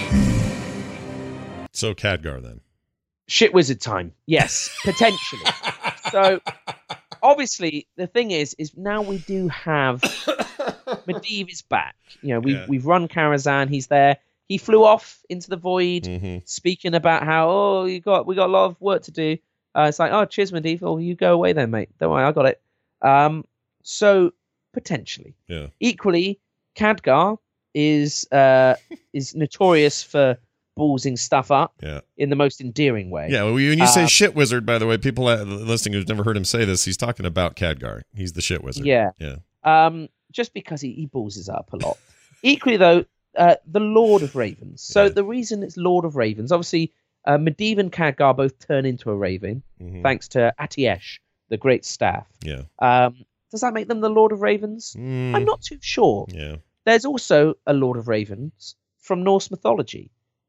key. So Khadgar then. Shit wizard time. Yes, potentially. So obviously the thing is, is now we do have Medivh is back. You know, we Yeah. we've run Karazhan. He's there. He flew off into the void, Mm-hmm. speaking about how oh you got we got a lot of work to do. Uh, it's like oh cheers Medivh. Oh you go away then mate. Don't worry, I got it. Um, so potentially, Yeah. equally, Khadgar is uh is notorious for ballsing stuff up Yeah. in the most endearing way. Yeah. Well, when you say Uh, shit wizard, by the way, people uh, listening who've never heard him say this, he's talking about Khadgar. He's the shit wizard. Yeah. Yeah. Um, just because he, he balls us up a lot. Equally, though, uh, the Lord of Ravens. So Yeah. the reason it's Lord of Ravens, obviously, uh, Medivh and Khadgar both turn into a raven, Mhm. thanks to Atiesh, the great staff. Yeah. Um, does that make them the Lord of Ravens? Mm, I'm not too sure. Yeah. There's also a Lord of Ravens from Norse mythology.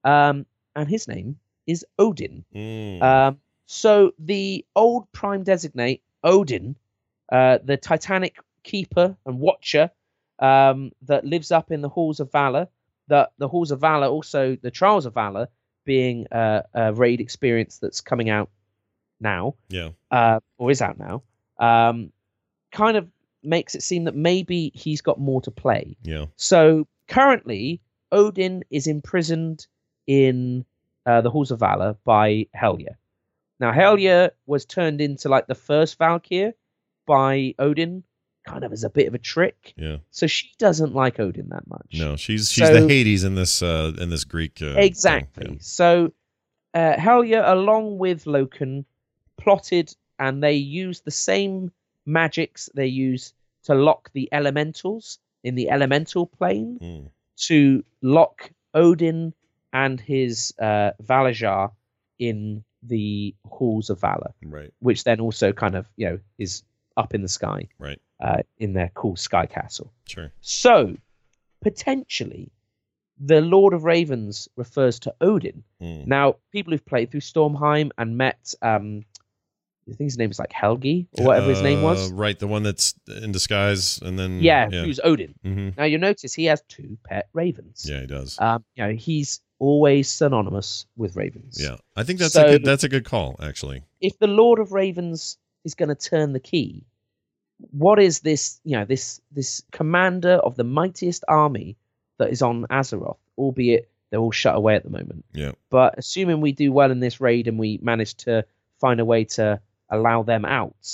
Um, and his name is Odin. Mm. Um, so the old Prime Designate, Odin, uh, the Titanic keeper and watcher um, that lives up in the Halls of Valor, the, the Halls of Valor, also the Trials of Valor, being uh, a raid experience that's coming out now, Yeah. uh, or is out now, um, kind of makes it seem that maybe he's got more to play. Yeah. So currently, Odin is imprisoned in uh, the Halls of Valor by Helya. Now, Helya was turned into like the first Valkyr by Odin, kind of as a bit of a trick. Yeah. So she doesn't like Odin that much. No, she's she's So- the Hades in this uh in this Greek uh, Exactly. thing. So uh, Helya, along with Loken, plotted, and they used the same magics they use to lock the elementals in the elemental plane Yeah. Mm. to lock Odin and his uh, Valajar in the Halls of Valor, Right. which then also kind of, you know, is up in the sky Right. uh, in their cool sky castle. Sure. So, potentially, the Lord of Ravens refers to Odin. Mm. Now, people who've played through Stormheim and met, um, I think his name is like Helgi or whatever his name was. Uh, right, the one that's in disguise, and then Yeah, yeah, who's Odin. hmm Now, you'll notice he has two pet ravens. yeah, he does. Um, you know, he's always synonymous with ravens. Yeah, I think that's So- a good that's a good call, actually. If the Lord of Ravens is going to turn the key, what is this, you know, this this commander of the mightiest army that is on Azeroth, albeit they're all shut away at the moment. Yeah, But assuming we do well in this raid and we manage to find a way to allow them out,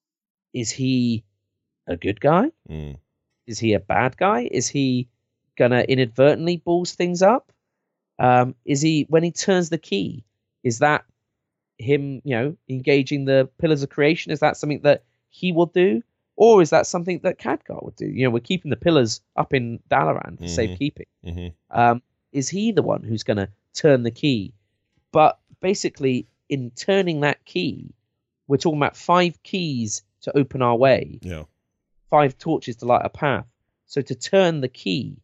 is he a good guy? mm. Is he a bad guy? Is he gonna inadvertently balls things up? Um, is he, when he turns the key, is that him, you know, engaging the pillars of creation? Is that something that he will do? Or is that something that Khadgar would do? You know, we're keeping the pillars up in Dalaran for Mhm. safekeeping. hmm Um, is he the one who's going to turn the key? But basically, in turning that key, we're talking about five keys to open our way, yeah, five torches to light a path. So to turn the key,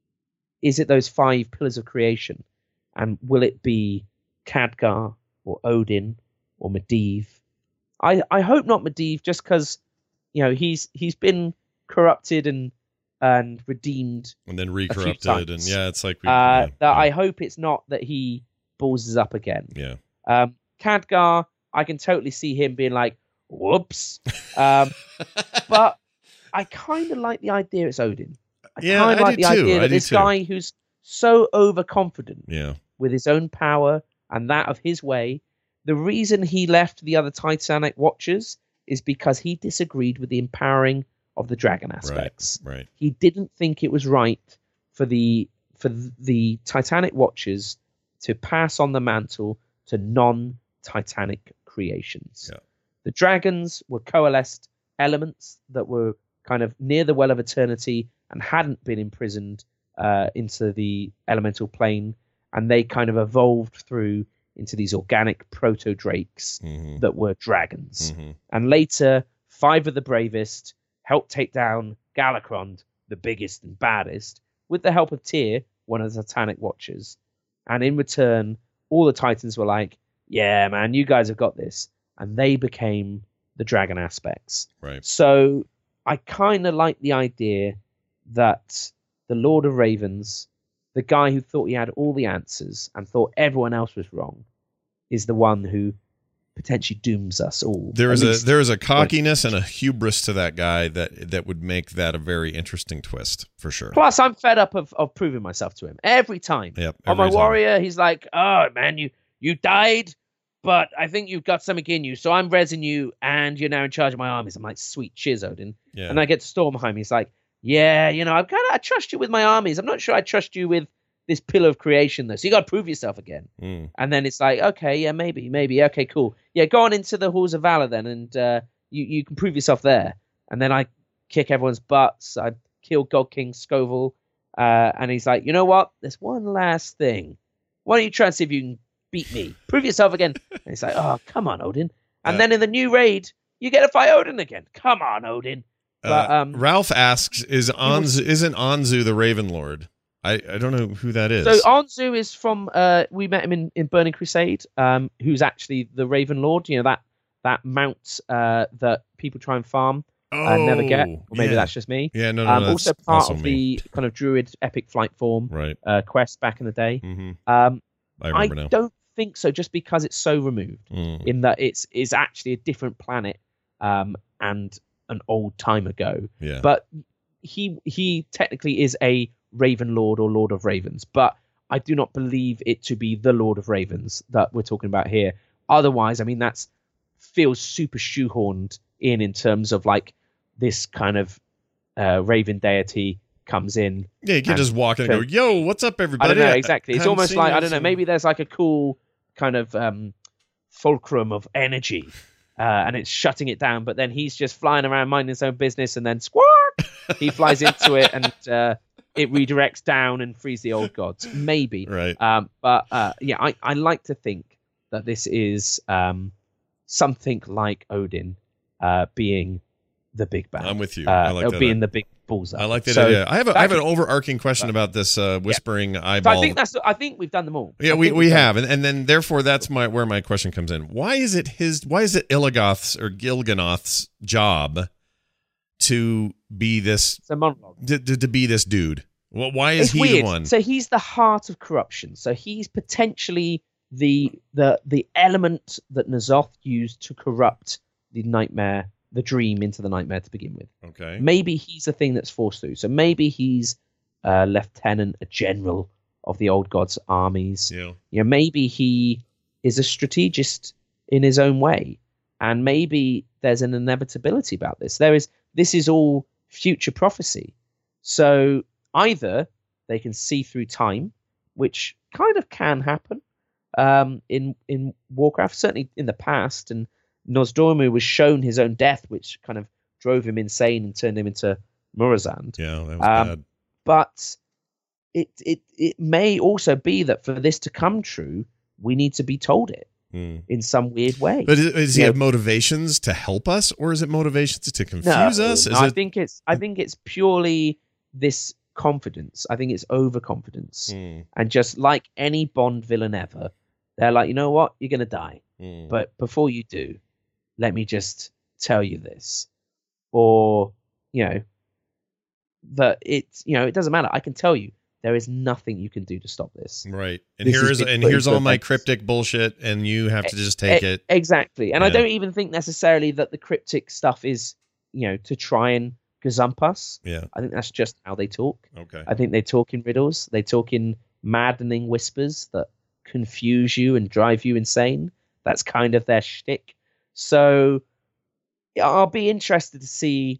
is it those five pillars of creation? And will it be Khadgar or Odin or Medivh? I, I hope not Medivh, just because, you know, he's he's been corrupted and and redeemed and then few recorrupted, and times. yeah, it's like we, uh, yeah, that yeah, I hope it's not that he balls us up again. yeah. Um, Khadgar, I can totally see him being like, whoops. Um, but I kind of like the idea it's Odin. I Yeah, kind I of like do the too. idea I that do this too. guy who's so overconfident yeah, with his own power and that of his way, the reason he left the other Titanic Watchers is because he disagreed with the empowering of the dragon aspects. right. He didn't think it was right for the for the Titanic Watchers to pass on the mantle to non-Titanic creations. Yeah. The dragons were coalesced elements that were kind of near the Well of Eternity and hadn't been imprisoned uh, into the elemental plane, and they kind of evolved through into these organic proto-drakes hmm that were dragons. hmm And later, five of the bravest helped take down Galakrond, the biggest and baddest, with the help of Tyr, one of the Titanic Watchers. And in return, all the Titans were like, yeah, man, you guys have got this. And they became the dragon aspects. Right. So I kind of like the idea that the Lord of Ravens, the guy who thought he had all the answers and thought everyone else was wrong, is the one who potentially dooms us all. There At is a least- there is a cockiness and a hubris to that guy that that would make that a very interesting twist for sure. Plus, I'm fed up of, of proving myself to him every time. Yep. On my every time. warrior, he's like, "Oh man, you you died, but I think you've got something in you, so I'm rezzing you, and you're now in charge of my armies." I'm like, "Sweet, cheers, Odin." Yeah. And I get to Stormheim. He's like, "Yeah, you know, I kind of I trust you with my armies. I'm not sure I trust you with this pillar of creation, though. So you got to prove yourself again." Mm. And then it's like, okay, yeah, maybe, maybe, okay, cool, yeah, go on into the Halls of Valor then, and uh, you you can prove yourself there. And then I kick everyone's butts. I kill God King Scoville, uh, and he's like, you know what? There's one last thing. Why don't you try and see if you can beat me? Prove yourself again. And he's like, oh, come on, Odin. And Uh, then in the new raid, you get to fight Odin again. Come on, Odin. But, Uh, um, Ralph asks, "Is Anzu isn't Anzu the Raven Lord?" I, I don't know who that is. So Anzu is from uh, we met him in, in Burning Crusade, um, who's actually the Raven Lord. You know that that mount uh, that people try and farm oh, and never get. Or maybe yeah. that's just me. Yeah, no, no, um, no also that's part also of me. the kind of Druid epic flight form right. uh, quest back in the day. Mm-hmm. Um, I I remember now. don't think so, just because it's so removed Mm. in that it's is actually a different planet um, and an old time ago. Yeah. But he he technically is a Raven Lord or Lord of Ravens, but I do not believe it to be the Lord of Ravens that we're talking about here. Otherwise, I mean, that's feels super shoehorned in in terms of like this kind of uh, Raven deity comes in. Yeah, you can and just walk in and go, yo, what's up, everybody? I don't know, exactly. It's haven't almost seen like, you I don't know, in- maybe there's like a cool kind of um, fulcrum of energy uh, and it's shutting it down, but then he's just flying around minding his own business and then squawk, he flies into it and uh, it redirects down and frees the old gods. Maybe. Right. Um, but uh, yeah, I, I like to think that this is um, something like Odin uh, being the big bad. I'm with you. Uh, I like or that. being the big bullseye. I like that So idea. I have a, I have an that- overarching question about this uh, whispering So eyeball. I think that's. I think we've done them all. Yeah, I we, think we we've done have, and, and then therefore that's my where my question comes in. Why is it his? Why is it Illigoth's or Gilganoth's job to be this It's a monologue. to, to, to be this dude? Well, why is It's he weird. the one? So he's the heart of corruption. So he's potentially the the the element that N'Zoth used to corrupt the nightmare, the dream into the nightmare to begin with. Okay. Maybe he's the thing that's forced through. So maybe he's a lieutenant, a general of the old gods' armies. Yeah. You know, maybe he is a strategist in his own way, and maybe there's an inevitability about this. There is. This is all future prophecy. So either they can see through time, which kind of can happen um, in in Warcraft, certainly in the past, and Nosdormu was shown his own death, which kind of drove him insane and turned him into Murazand. Yeah, that was Um, bad. But it it it may also be that for this to come true, we need to be told it Hmm. in some weird way. But is, does he You have know, motivations to help us, or is it motivations to no, confuse us? Is no, I it? think it's I think it's purely this confidence. I think it's overconfidence. Hmm, And just like any Bond villain ever, they're like, you know what, you're gonna die. hmm. But before you do, let me just tell you this. Or, you know, that it's, you know, it doesn't matter. I can tell you, there is nothing you can do to stop this. Right. And This has here's been and put here's into all my effect. cryptic bullshit, and you have to just take E- it. Exactly. And I Yeah. don't even think necessarily that the cryptic stuff is, you know, to try and gazump us. Yeah. I think that's just how they talk. Okay. I think they talk in riddles. They talk in maddening whispers that confuse you and drive you insane. That's kind of their shtick. So yeah, I'll be interested to see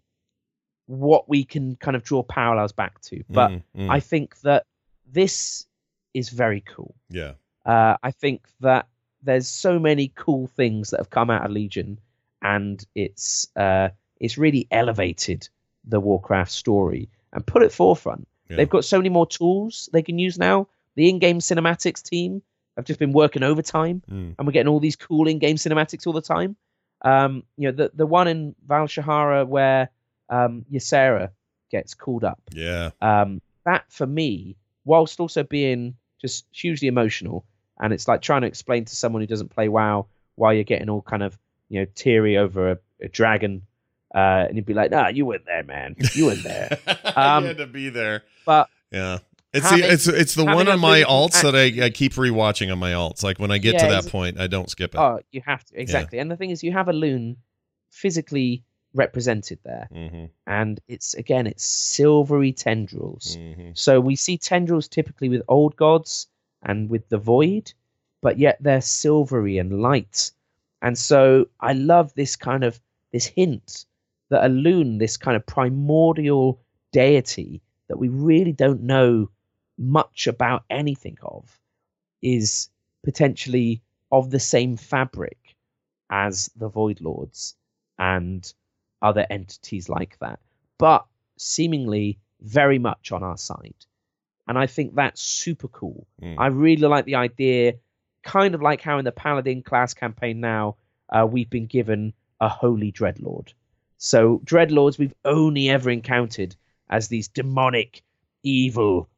what we can kind of draw parallels back to. But Mm, mm. I think that this is very cool. yeah. Uh, I think that there's so many cool things that have come out of Legion, and it's uh, it's really elevated the Warcraft story and put it forefront. Yeah. They've got so many more tools they can use now. The in-game cinematics team have just been working overtime, Mm. and we're getting all these cool in-game cinematics all the time. Um, you know, the the one in Val Shahara where um, Ysera gets called up. Yeah. Um, that for me, whilst also being just hugely emotional, and it's like trying to explain to someone who doesn't play WoW why you're getting all kind of, you know, teary over a, a dragon, uh, and you'd be like, "Nah, you weren't there, man. You weren't there." Um, you had to be there. But Yeah. It's having- the it's it's the having one a on my really alts that act- I, I keep rewatching on my alts. Like when I get Yeah, to that ex- point, I don't skip it. oh, you have to exactly. And the thing is, you have a loon physically represented there, Mm-hmm. and it's again, it's silvery tendrils. Mm-hmm. So we see tendrils typically with old gods and with the void, but yet they're silvery and light. And so I love this kind of this hint that a loon, this kind of primordial deity that we really don't know much about anything of, is potentially of the same fabric as the Void Lords and other entities like that, but seemingly very much on our side. And I think that's super cool. Mm. I really like the idea, kind of like how in the Paladin class campaign now, uh, we've been given a holy Dreadlord. So Dreadlords we've only ever encountered as these demonic, evil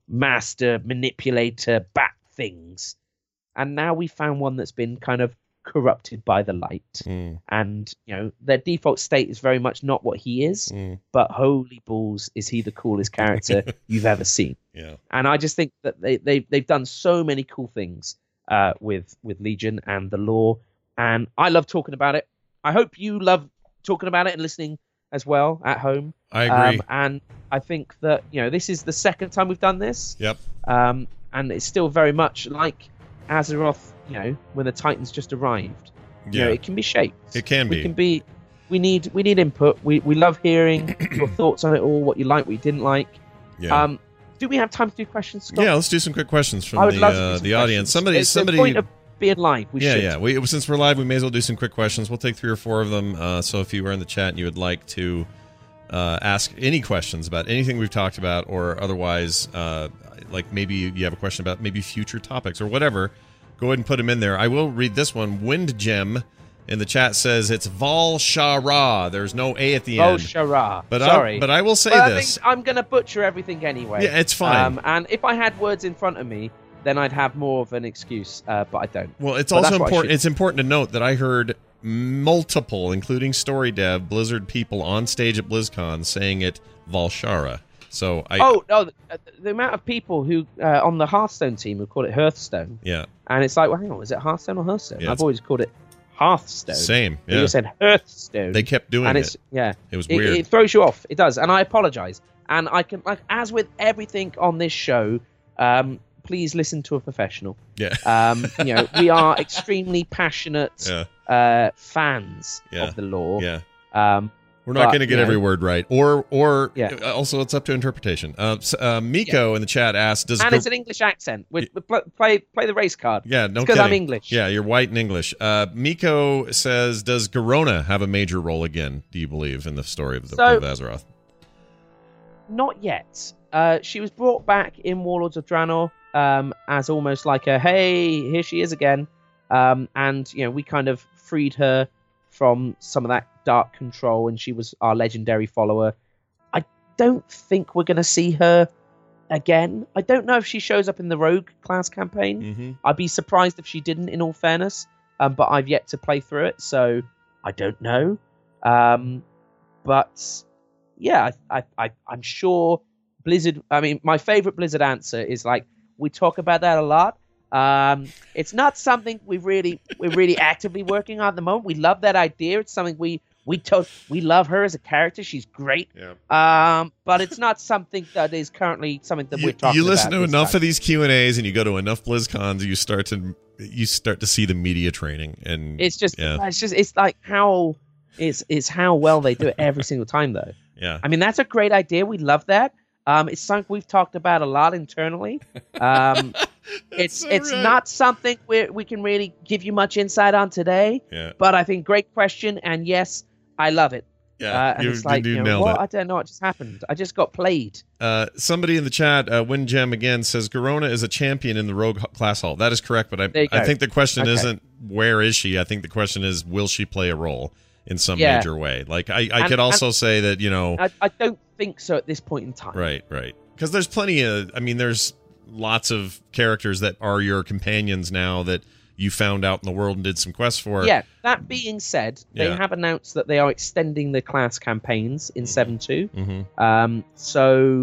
master manipulator bat things. And now we found one that's been kind of corrupted by the light. Mm. And, you know, their default state is very much not what he is, Mm. but holy balls, is he the coolest character you've ever seen. Yeah. And I just think that they, they, they've done so many cool things uh, with, with Legion and the lore. And I love talking about it. I hope you love talking about it and listening as well at home. I agree. Um, and I think that, you know, this is the second time we've done this. Yep. Um, and it's still very much like Azeroth, you know, when the Titans just arrived. You Yeah. know, it can be shaped. It can we be. can be. We need we need input. We we love hearing your thoughts on it all, what you like, what you didn't like. Yeah. Um, do we have time to do questions, Scott? Yeah, let's do some quick questions from I would the love to do uh, some the audience. questions. Somebody, It's somebody. the point of being live. We yeah, should. yeah. We, since we're live, we may as well do some quick questions. We'll take three or four of them. Uh, so if you are in the chat and you would like to uh, ask any questions about anything we've talked about, or otherwise, uh, like maybe you have a question about maybe future topics or whatever, go ahead and put them in there. I will read this one. Wind Gem in the chat says it's Vol Shara. There's no A at the Oh, end. Shara. But Sorry. I, but I will say Well, I this. think I'm going to butcher everything anyway. Yeah, it's fine. Um, and if I had words in front of me, then I'd have more of an excuse. Uh, but I don't. Well, it's But also that's what I important. should- It's important to note that I heard multiple, including story dev, Blizzard people on stage at BlizzCon saying it Valshara. So I. Oh no! The, the amount of people who uh, on the Hearthstone team who call it Hearthstone, Yeah. and it's like, well, hang on, is it Hearthstone or Hearthstone? Yeah, I've it's- always called it Hearthstone. Same. But Yeah. You said Hearthstone. They kept doing and it. it's yeah. It was It, weird. it throws you off. It does, and I apologize. And I can, like, as with everything on this show, um, please listen to a professional. Yeah. Um, you know, we are extremely passionate Yeah. uh, fans Yeah. of the law. Yeah. Um, We're not but, going to get you know, every word right, or or Yeah. uh, also it's up to interpretation. Uh, s- uh, Miko in the chat asked, "Does and Gar- it's an English accent. We, we play, play play the race card. yeah, no because kidding. I'm English. Yeah, you're white and English." Uh, Miko says, "Does Garona have a major role again? Do you believe in the story of the So- of Azeroth?" Not yet. Uh, she was brought back in Warlords of Draenor um, as almost like a, hey, here she is again. Um, and, you know, we kind of freed her from some of that dark control, and she was our legendary follower. I don't think we're going to see her again. I don't know if she shows up in the Rogue class campaign. Mm-hmm. I'd be surprised if she didn't, in all fairness. Um, but I've yet to play through it, so I don't know. Um, but yeah, I, I, I, I'm sure Blizzard. I mean, my favorite Blizzard answer is like, we talk about that a lot. Um, it's not something we really we're really actively working on at the moment. We love that idea. It's something we we to- we love her as a character. She's great. Yeah. Um, but it's not something that is currently something that we're You, talking you listen about to this enough time. of these Q and A's, and you go to enough BlizzCons, you start to you start to see the media training, and It's just yeah, it's just it's like how it's it's how well they do it every single time though. yeah. I mean, that's a great idea. We love that. Um, it's something we've talked about a lot internally. Um, it's so it's right. not something we we can really give you much insight on today. Yeah. But I think great question, and yes, I love it. Yeah, uh, and you, it's like, you you know, nailed what? it. I don't know what just happened. I just got played. Uh, somebody in the chat, uh, Windgem again, says Garona is a champion in the Rogue class hall. That is correct, but There I, you I go. think the question Okay. isn't where is she. I think the question is will she play a role in some Yeah. major way. Like I, I And- could also say that you know, I, I don't think so at this point in time. right, right, because there's plenty of. I mean, there's lots of characters that are your companions now that you found out in the world and did some quests for. Yeah, that being said, they Yeah. have announced that they are extending the class campaigns in seven two. Mm-hmm. Um, so,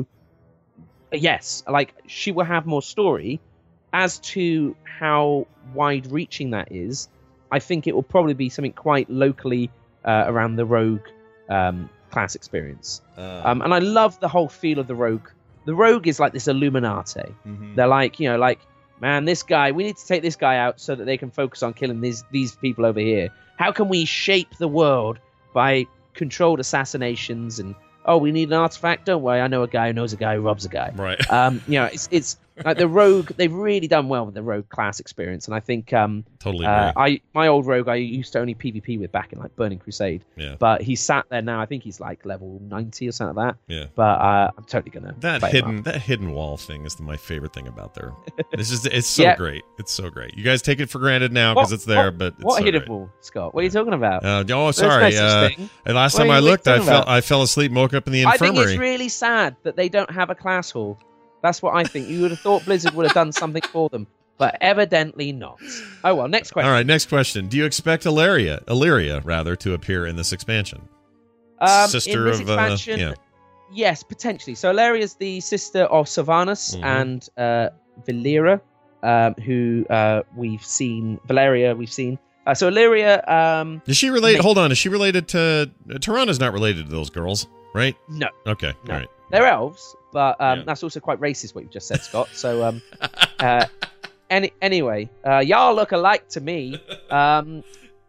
yes, like, she will have more story. As to how wide-reaching that is, I think it will probably be something quite locally uh, around the Rogue um, class experience. Uh, Um, and I love the whole feel of the Rogue. The Rogue is like this Illuminati. mhm. They're like, you know, like, man, this guy, we need to take this guy out so that they can focus on killing these these people over here. How can we shape the world by controlled assassinations? And, oh, we need an artifact? Don't worry, I know a guy who knows a guy who robs a guy. Right. Um, you know, it's it's like the Rogue, they've really done well with the Rogue class experience. And I think um, Totally agree. uh, I my old Rogue I used to only PvP with back in like Burning Crusade. Yeah. But he's sat there now. I think he's like level ninety or something like that. Yeah. But uh, I'm totally going to That play him hidden up. that hidden wall thing is my favorite thing about there. It's just it's so Yeah. great. It's so great. You guys take it for granted now because What- it's there, what- but it's what so hidden great. wall, Scott? What are you talking about? Uh, oh, There's sorry. no such Uh, thing. and last What time are I you looked, I talking fell about? I fell asleep, and woke up in the I think infirmary. it's really sad that they don't have a class hall. That's what I think. You would have thought Blizzard would have done something for them, but evidently not. Oh well, next question. All right, next question. Do you expect Illyria, Illyria rather, to appear in this expansion? Um, Sister in this of expansion, uh, yeah. yes, potentially. So Illyria is the sister of Sylvanas Mhm. and uh, Valera, um, who uh, we've seen. Valeria, we've seen. Uh, so Illyria, um, Is she related? Ma- Hold on. Is she related to uh, Tyrana's not related to those girls, right? no, Okay. No. All right. they're elves, but um, Yeah. that's also quite racist what you've just said, Scott. So um, uh, any anyway, uh, y'all look alike to me. Um,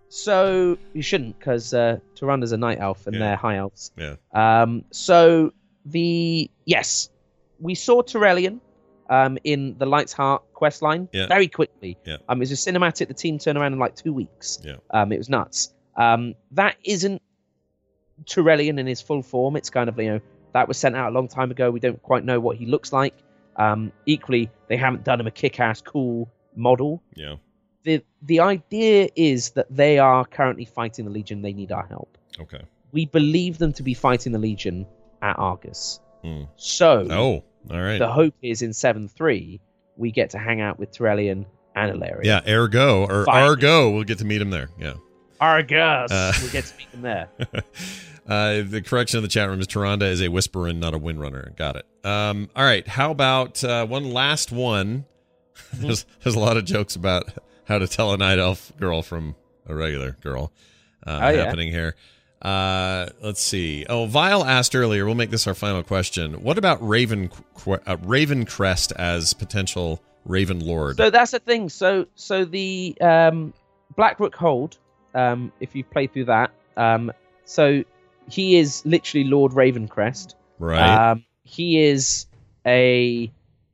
so you shouldn't, because uh, Tyrana's a night elf and Yeah. they're high elves. Yeah. Um, so the yes, we saw Tyrellian um, in the Light's Heart quest line Yeah. very quickly. Yeah. Um, it was a cinematic. The team turned around in like two weeks. Yeah. Um, it was nuts. Um, that isn't Tyrellian in his full form. It's kind of, you know, that was sent out a long time ago. We don't quite know what he looks like. Um, equally, they haven't done him a kick-ass cool model. Yeah. The the idea is that they are currently fighting the Legion. They need our help. Okay. We believe them to be fighting the Legion at Argus. Hmm. So Oh, all right. the hope is in seven three we get to hang out with Tyrellian and Illyria. Yeah, ergo or Finally. Argo, we'll get to meet him there. Yeah. Argus. Uh, we get to meet them there. uh, the correction in the chat room is Tyrande is a whisperer and not a windrunner. Got it. Um, all right. How about uh, one last one? there's, there's a lot of jokes about how to tell a night elf girl from a regular girl uh, Oh, yeah. happening here. Uh, let's see. Oh, Vile asked earlier. We'll make this our final question. What about Raven uh, Ravencrest as potential Raven Lord? So that's the thing. So so the um, Blackrook Hold, um, if you've played through that, um, so he is literally Lord Ravencrest. right. Um, he is a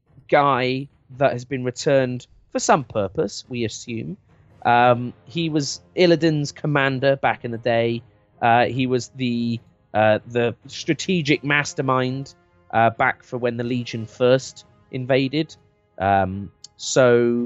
guy that has been returned for some purpose, we assume. Um, he was Illidan's commander back in the day. Uh, he was the uh, the strategic mastermind uh, back for when the Legion first invaded. Um, so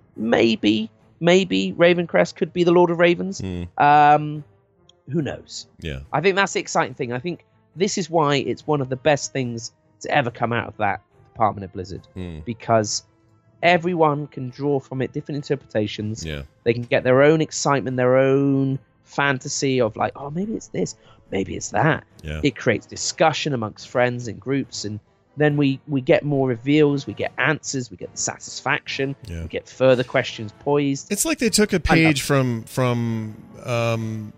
maybe, maybe Ravencrest could be the Lord of Ravens. Hmm. Um, who knows? Yeah. I think that's the exciting thing. I think this is why it's one of the best things to ever come out of that Department of Blizzard, Hmm. because everyone can draw from it different interpretations. Yeah. They can get their own excitement, their own fantasy of like, oh, maybe it's this, maybe it's that. Yeah. It creates discussion amongst friends and groups, and then we we get more reveals, we get answers, we get the satisfaction, Yeah. we get further questions poised. It's like they took a I love page it. from from um,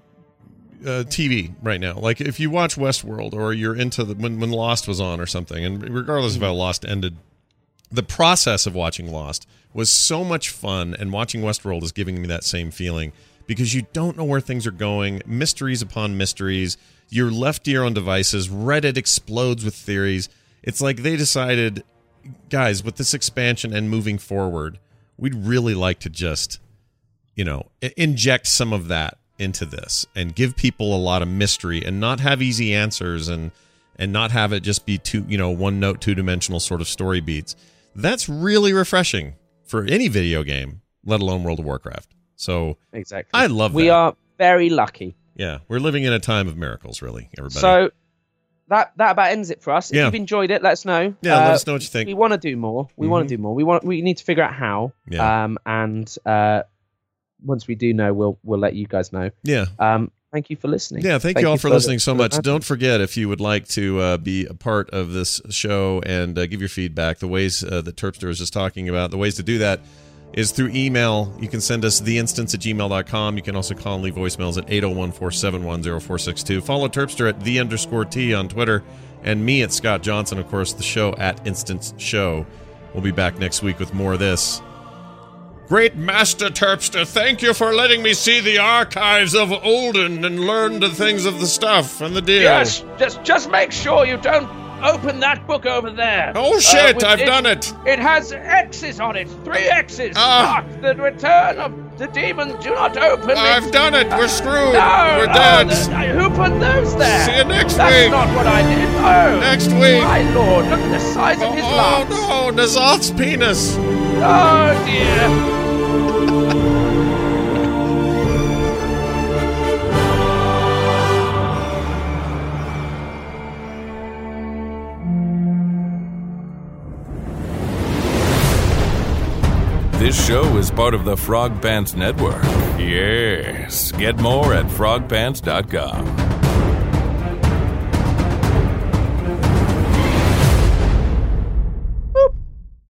uh, T V right now. Like if you watch Westworld or you're into the when when Lost was on or something, and regardless of how Lost ended, the process of watching Lost was so much fun, and watching Westworld is giving me that same feeling because you don't know where things are going, mysteries upon mysteries. You're left to your own devices. Reddit explodes with theories. It's like they decided, guys, with this expansion and moving forward, we'd really like to just, you know, i- inject some of that into this and give people a lot of mystery and not have easy answers and and not have it just be two, you know, one note, two dimensional sort of story beats. That's really refreshing for any video game, let alone World of Warcraft. So Exactly. I love We that. are very lucky. yeah, we're living in a time of miracles, really, everybody. So that that about ends it for us. If Yeah. you've enjoyed it, let us know. yeah, Uh, let us know what you think. We want to do more. We want Mhm. to do more. We want. We need to figure out how. Yeah. Um. And uh, once we do know, we'll we'll let you guys know. Yeah. Um. Thank you for listening. Yeah, thank, you all for the- listening so for the much. ad- Don't forget, if you would like to uh, be a part of this show and uh, give your feedback, the ways uh, that Terpster was just talking about, the ways to do that is through email. You can send us the instance at gmail dot com. You can also call and leave voicemails at eight oh one, four seven one, oh four six two. Follow Terpster at the underscore T on Twitter, and me at Scott Johnson, of course, the show at Instance Show. We'll be back next week with more of this. Great Master Terpster, thank you for letting me see the archives of Olden and learn the things of the stuff and the deal. Yes, just just make sure you don't open that book over there. Oh, shit, with- I've done it. It has X's on it, three X's. Ah. Mark the return of the demon. Do not open I've it. done it. We're screwed. No, We're oh, dead. the- who put those there? See you next That's week. not what I did. Oh, Next week. my lord, look at the size of his Oh, lance. no, Nazoth's penis. Oh dear. This show is part of the Frog Pants Network. Yes. Get more at frog pants dot com.